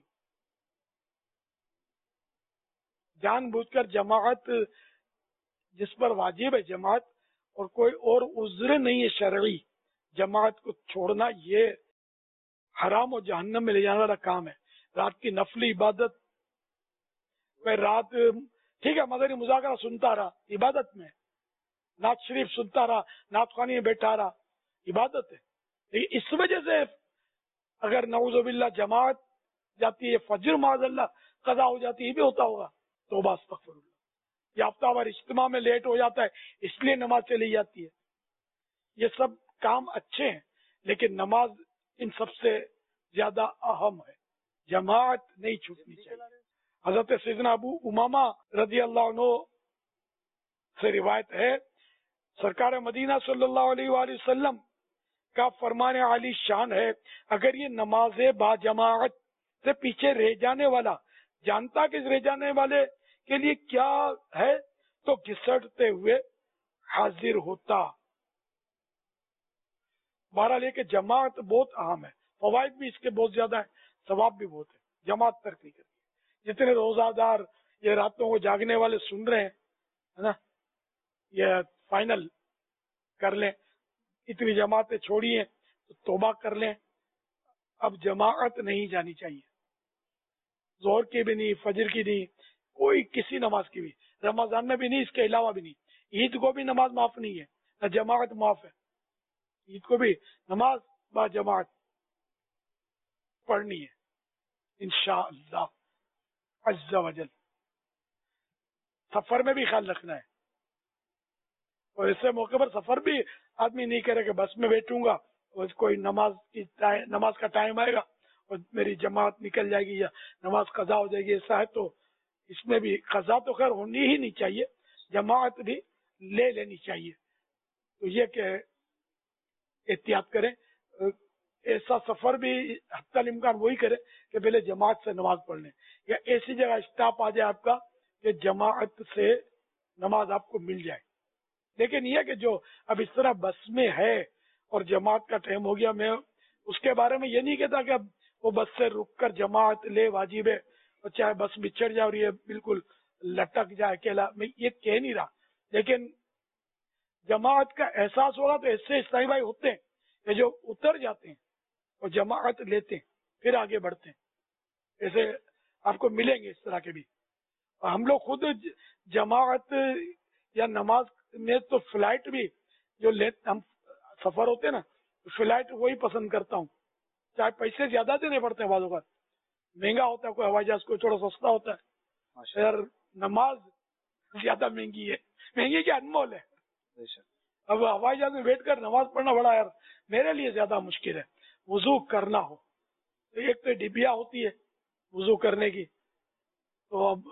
جان بوجھ کر جماعت جس پر واجب ہے جماعت اور کوئی اور عذر نہیں ہے شرعی، جماعت کو چھوڑنا یہ حرام و جہنم میں لے جانے والا کام ہے. رات کی نفلی عبادت، میں رات ٹھیک ہے مدنی مذاکرہ سنتا رہا، عبادت میں نعت شریف سنتا رہا، نعت خوانی میں بیٹھا رہا، عبادت ہے. لیکن اس وجہ سے اگر نعوذ باللہ جماعت جاتی ہے، فجر معاذ اللہ قضا ہو جاتی ہے، یہ بھی ہوتا ہوگا، توبہ استغفر اللہ. یا ہفتہ وار اجتماع میں لیٹ ہو جاتا ہے اس لیے نماز چلی جاتی ہے. یہ سب کام اچھے ہیں لیکن نماز ان سب سے زیادہ اہم ہے. جماعت نہیں چھوٹنی چاہیے. حضرت سیدنا ابو امامہ رضی اللہ عنہ سے روایت ہے، سرکار مدینہ صلی اللہ علیہ وآلہ وسلم کا فرمان عالی شان ہے، اگر یہ نماز با جماعت سے پیچھے رہ جانے والا جانتا کہ رہ جانے والے کے لیے کیا ہے تو گھسٹتے ہوئے حاضر ہوتا. بہرحال یہ کہ جماعت بہت اہم ہے، فوائد بھی اس کے بہت زیادہ ہیں، ثواب بھی بہت ہے. جماعت ترک نہیں کرتی. جتنے روزہ دار یہ راتوں کو جاگنے والے سن رہے ہیں ہے نا، یہ فائنل کر لیں، اتنی جماعتیں چھوڑی ہیں تو توبہ کر لیں. اب جماعت نہیں جانی چاہیے، ظہر کی بھی نہیں، فجر کی نہیں، کوئی کسی نماز کی بھی، رمضان میں بھی نہیں، اس کے علاوہ بھی نہیں. عید کو بھی نماز معاف نہیں ہے، نہ جماعت معاف ہے. عید کو بھی نماز با جماعت پڑھنی ہے انشاءاللہ عز و جل. سفر میں بھی خیال رکھنا ہے، اور ایسے موقع پر سفر بھی آدمی نہیں کرے کہ بس میں بیٹھوں گا اور کوئی نماز کا ٹائم آئے گا اور میری جماعت نکل جائے گی یا نماز قضا ہو جائے گی. ایسا ہے تو اس میں بھی قضا تو خیر ہونی ہی نہیں چاہیے، جماعت بھی لے لینی چاہیے. تو یہ کہ احتیاط کریں. ایسا سفر بھی حتی الامکان وہی کرے کہ پہلے جماعت سے نماز پڑھ لیں، یا ایسی جگہ اسٹاپ آ جائے آپ کا کہ جماعت سے نماز آپ کو مل جائے. لیکن یہ کہ جو اب اس طرح بس میں ہے اور جماعت کا ٹائم ہو گیا، میں اس کے بارے میں یہ نہیں کہتا کہ اب وہ بس سے رک کر جماعت لے واجب ہے، اور چاہے بس بچھڑ جائے اور یہ بالکل لٹک جائے اکیلا، میں یہ کہہ نہیں رہا. لیکن جماعت کا احساس ہوگا تو ایسے اسلامی بھائی ہوتے ہیں کہ جو اتر جاتے ہیں اور جماعت لیتے ہیں پھر آگے بڑھتے ہیں. ایسے آپ کو ملیں گے اس طرح کے بھی. اور ہم لوگ خود جماعت یا نماز میں تو فلائٹ بھی جو ہم سفر ہوتے ہیں نا، فلائٹ وہی پسند کرتا ہوں، چاہے پیسے زیادہ دینے پڑتے ہیں، بعض اوقات مہنگا ہوتا ہے کوئی ہوائی جہاز، کوئی تھوڑا سستا ہوتا ہے. یار نماز زیادہ مہنگی ہے، مہنگی کیا انمول ہے. اب ہوائی جہاز میں بیٹھ کر نماز پڑھنا بڑا یار میرے لیے زیادہ مشکل ہے. وضو کرنا ہو، ایک تو ڈبیا ہوتی ہے وضو کرنے کی، تو اب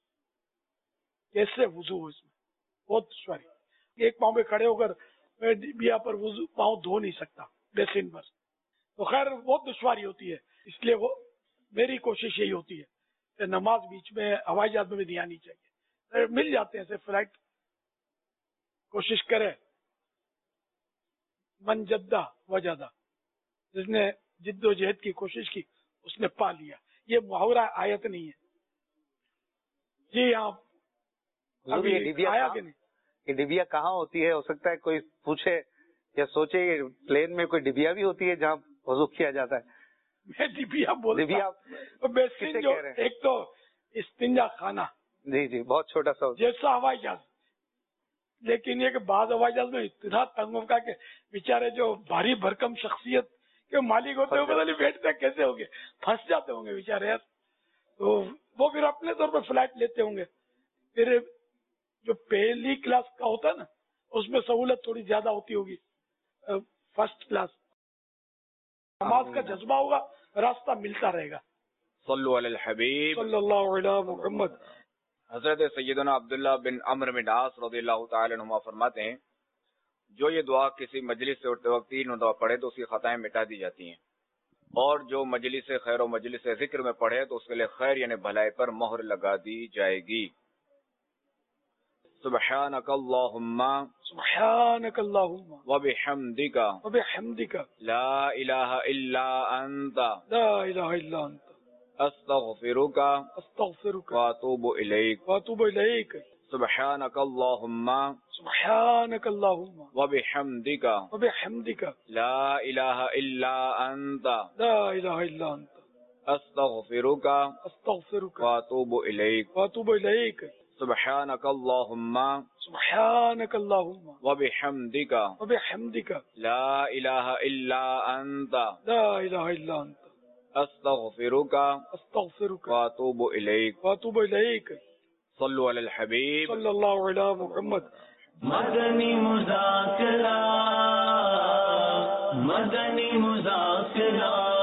کیسے وضو ہو، اس میں بہت دشواری. ایک پاؤں پہ کھڑے ہو کر میں ڈبیا پر وضو پاؤں دھو نہیں سکتا بیسن پر، تو خیر بہت دشواری ہوتی ہے. اس لیے وہ میری کوشش یہی ہوتی ہے کہ نماز بیچ میں ہوائی جہاز میں بھی نہیں آنی چاہیے. مل جاتے ہیں ایسے فلائٹ، کوشش کرے من جدہ وجدہ، جس نے جد و جہد کی کوشش کی اس نے پا لیا. یہ محاورہ آیت نہیں ہے. جی ہاں अभी ये डिबिया आया कहाँ- कि नहीं? ये डिबिया कहाँ होती है? हो सकता है कोई पूछे या सोचे ये प्लेन में कोई डिबिया भी होती है जहाँ वजू किया जाता है? मैं डिबिया बोलता डिबिया हूँ। बेसिन किसे जो कह रहे हैं? एक तो इस्तिंजा खाना जी जी, बहुत छोटा सा होता जैसा हवाई जहाज, लेकिन ये कि बाद हवाई जहाज में इतना तंग होगा कि बेचारे जो भारी भरकम शख्सियत के मालिक होते हैं वो पता नहीं बैठते कैसे होंगे, फंस जाते होंगे बेचारे यार। तो वो फिर अपने तौर पर फ्लाइट लेते होंगे। फिर जो पहली क्लास का होता है ना उसमें सहूलत थोड़ी ज्यादा होती होगी, फर्स्ट क्लास। नमाज का जज्बा होगा, रास्ता मिलता रहेगा। सल्लु अलल हबीब सल्लल्लाहु अलैहि मुहम्मद। हजरत सैयदना अब्दुल्ला बिन अम्र बिन आस रज़ियल्लाहु ताला अन्हुमा फरमाते हैं, जो ये दुआ किसी मजलिस से उठते वक्त 3 मरतबा पढ़े तो उसकी खताएं मिटा दी जाती हैं, और जो मजलिस से खैर और मजलिस से जिक्र में पढ़े तो उसके लिए खैर यानी भलाई पर मोहर लगा दी जाएगी। सुब्हानक अल्लाहुम्मा सुब्हानक अल्लाहुम्मा व बिहम्दिका व बिहम्दिका ला इलाहा इल्ला अंता ला इलाहा इल्ला अंता अस्तगफिरुका अस्तगफिरुका व अतूबु इलैक व अतूबु इलैक। सुब्हानक अल्लाहुम्मा सुब्हानक अल्लाहुम्मा व बिहम्दिका व बिहम्दिका ला इलाहा इल्ला अंता ला इलाहा इल्ला अंता अस्तगफिरुका अस्तगफिरुका व अतूबु इलैक व अतूबु इलैक। सुब्हानक अल्लाहुम्मा सुब्हानक अल्लाहुम्मा व बिहम्दिका व बिहम्दिका ला इलाहा इल्ला अंता ला इलाहा इल्ला अंता अस्तगफिरुका अस्तगफिरुका व अतूबु इलैक व अतूबु इलैक। सल्लु अलल हबीब सल्लल्लाहु अलैहि मुहम्मद। मदनी मुज़ाकरा मदनी मुज़ाकरा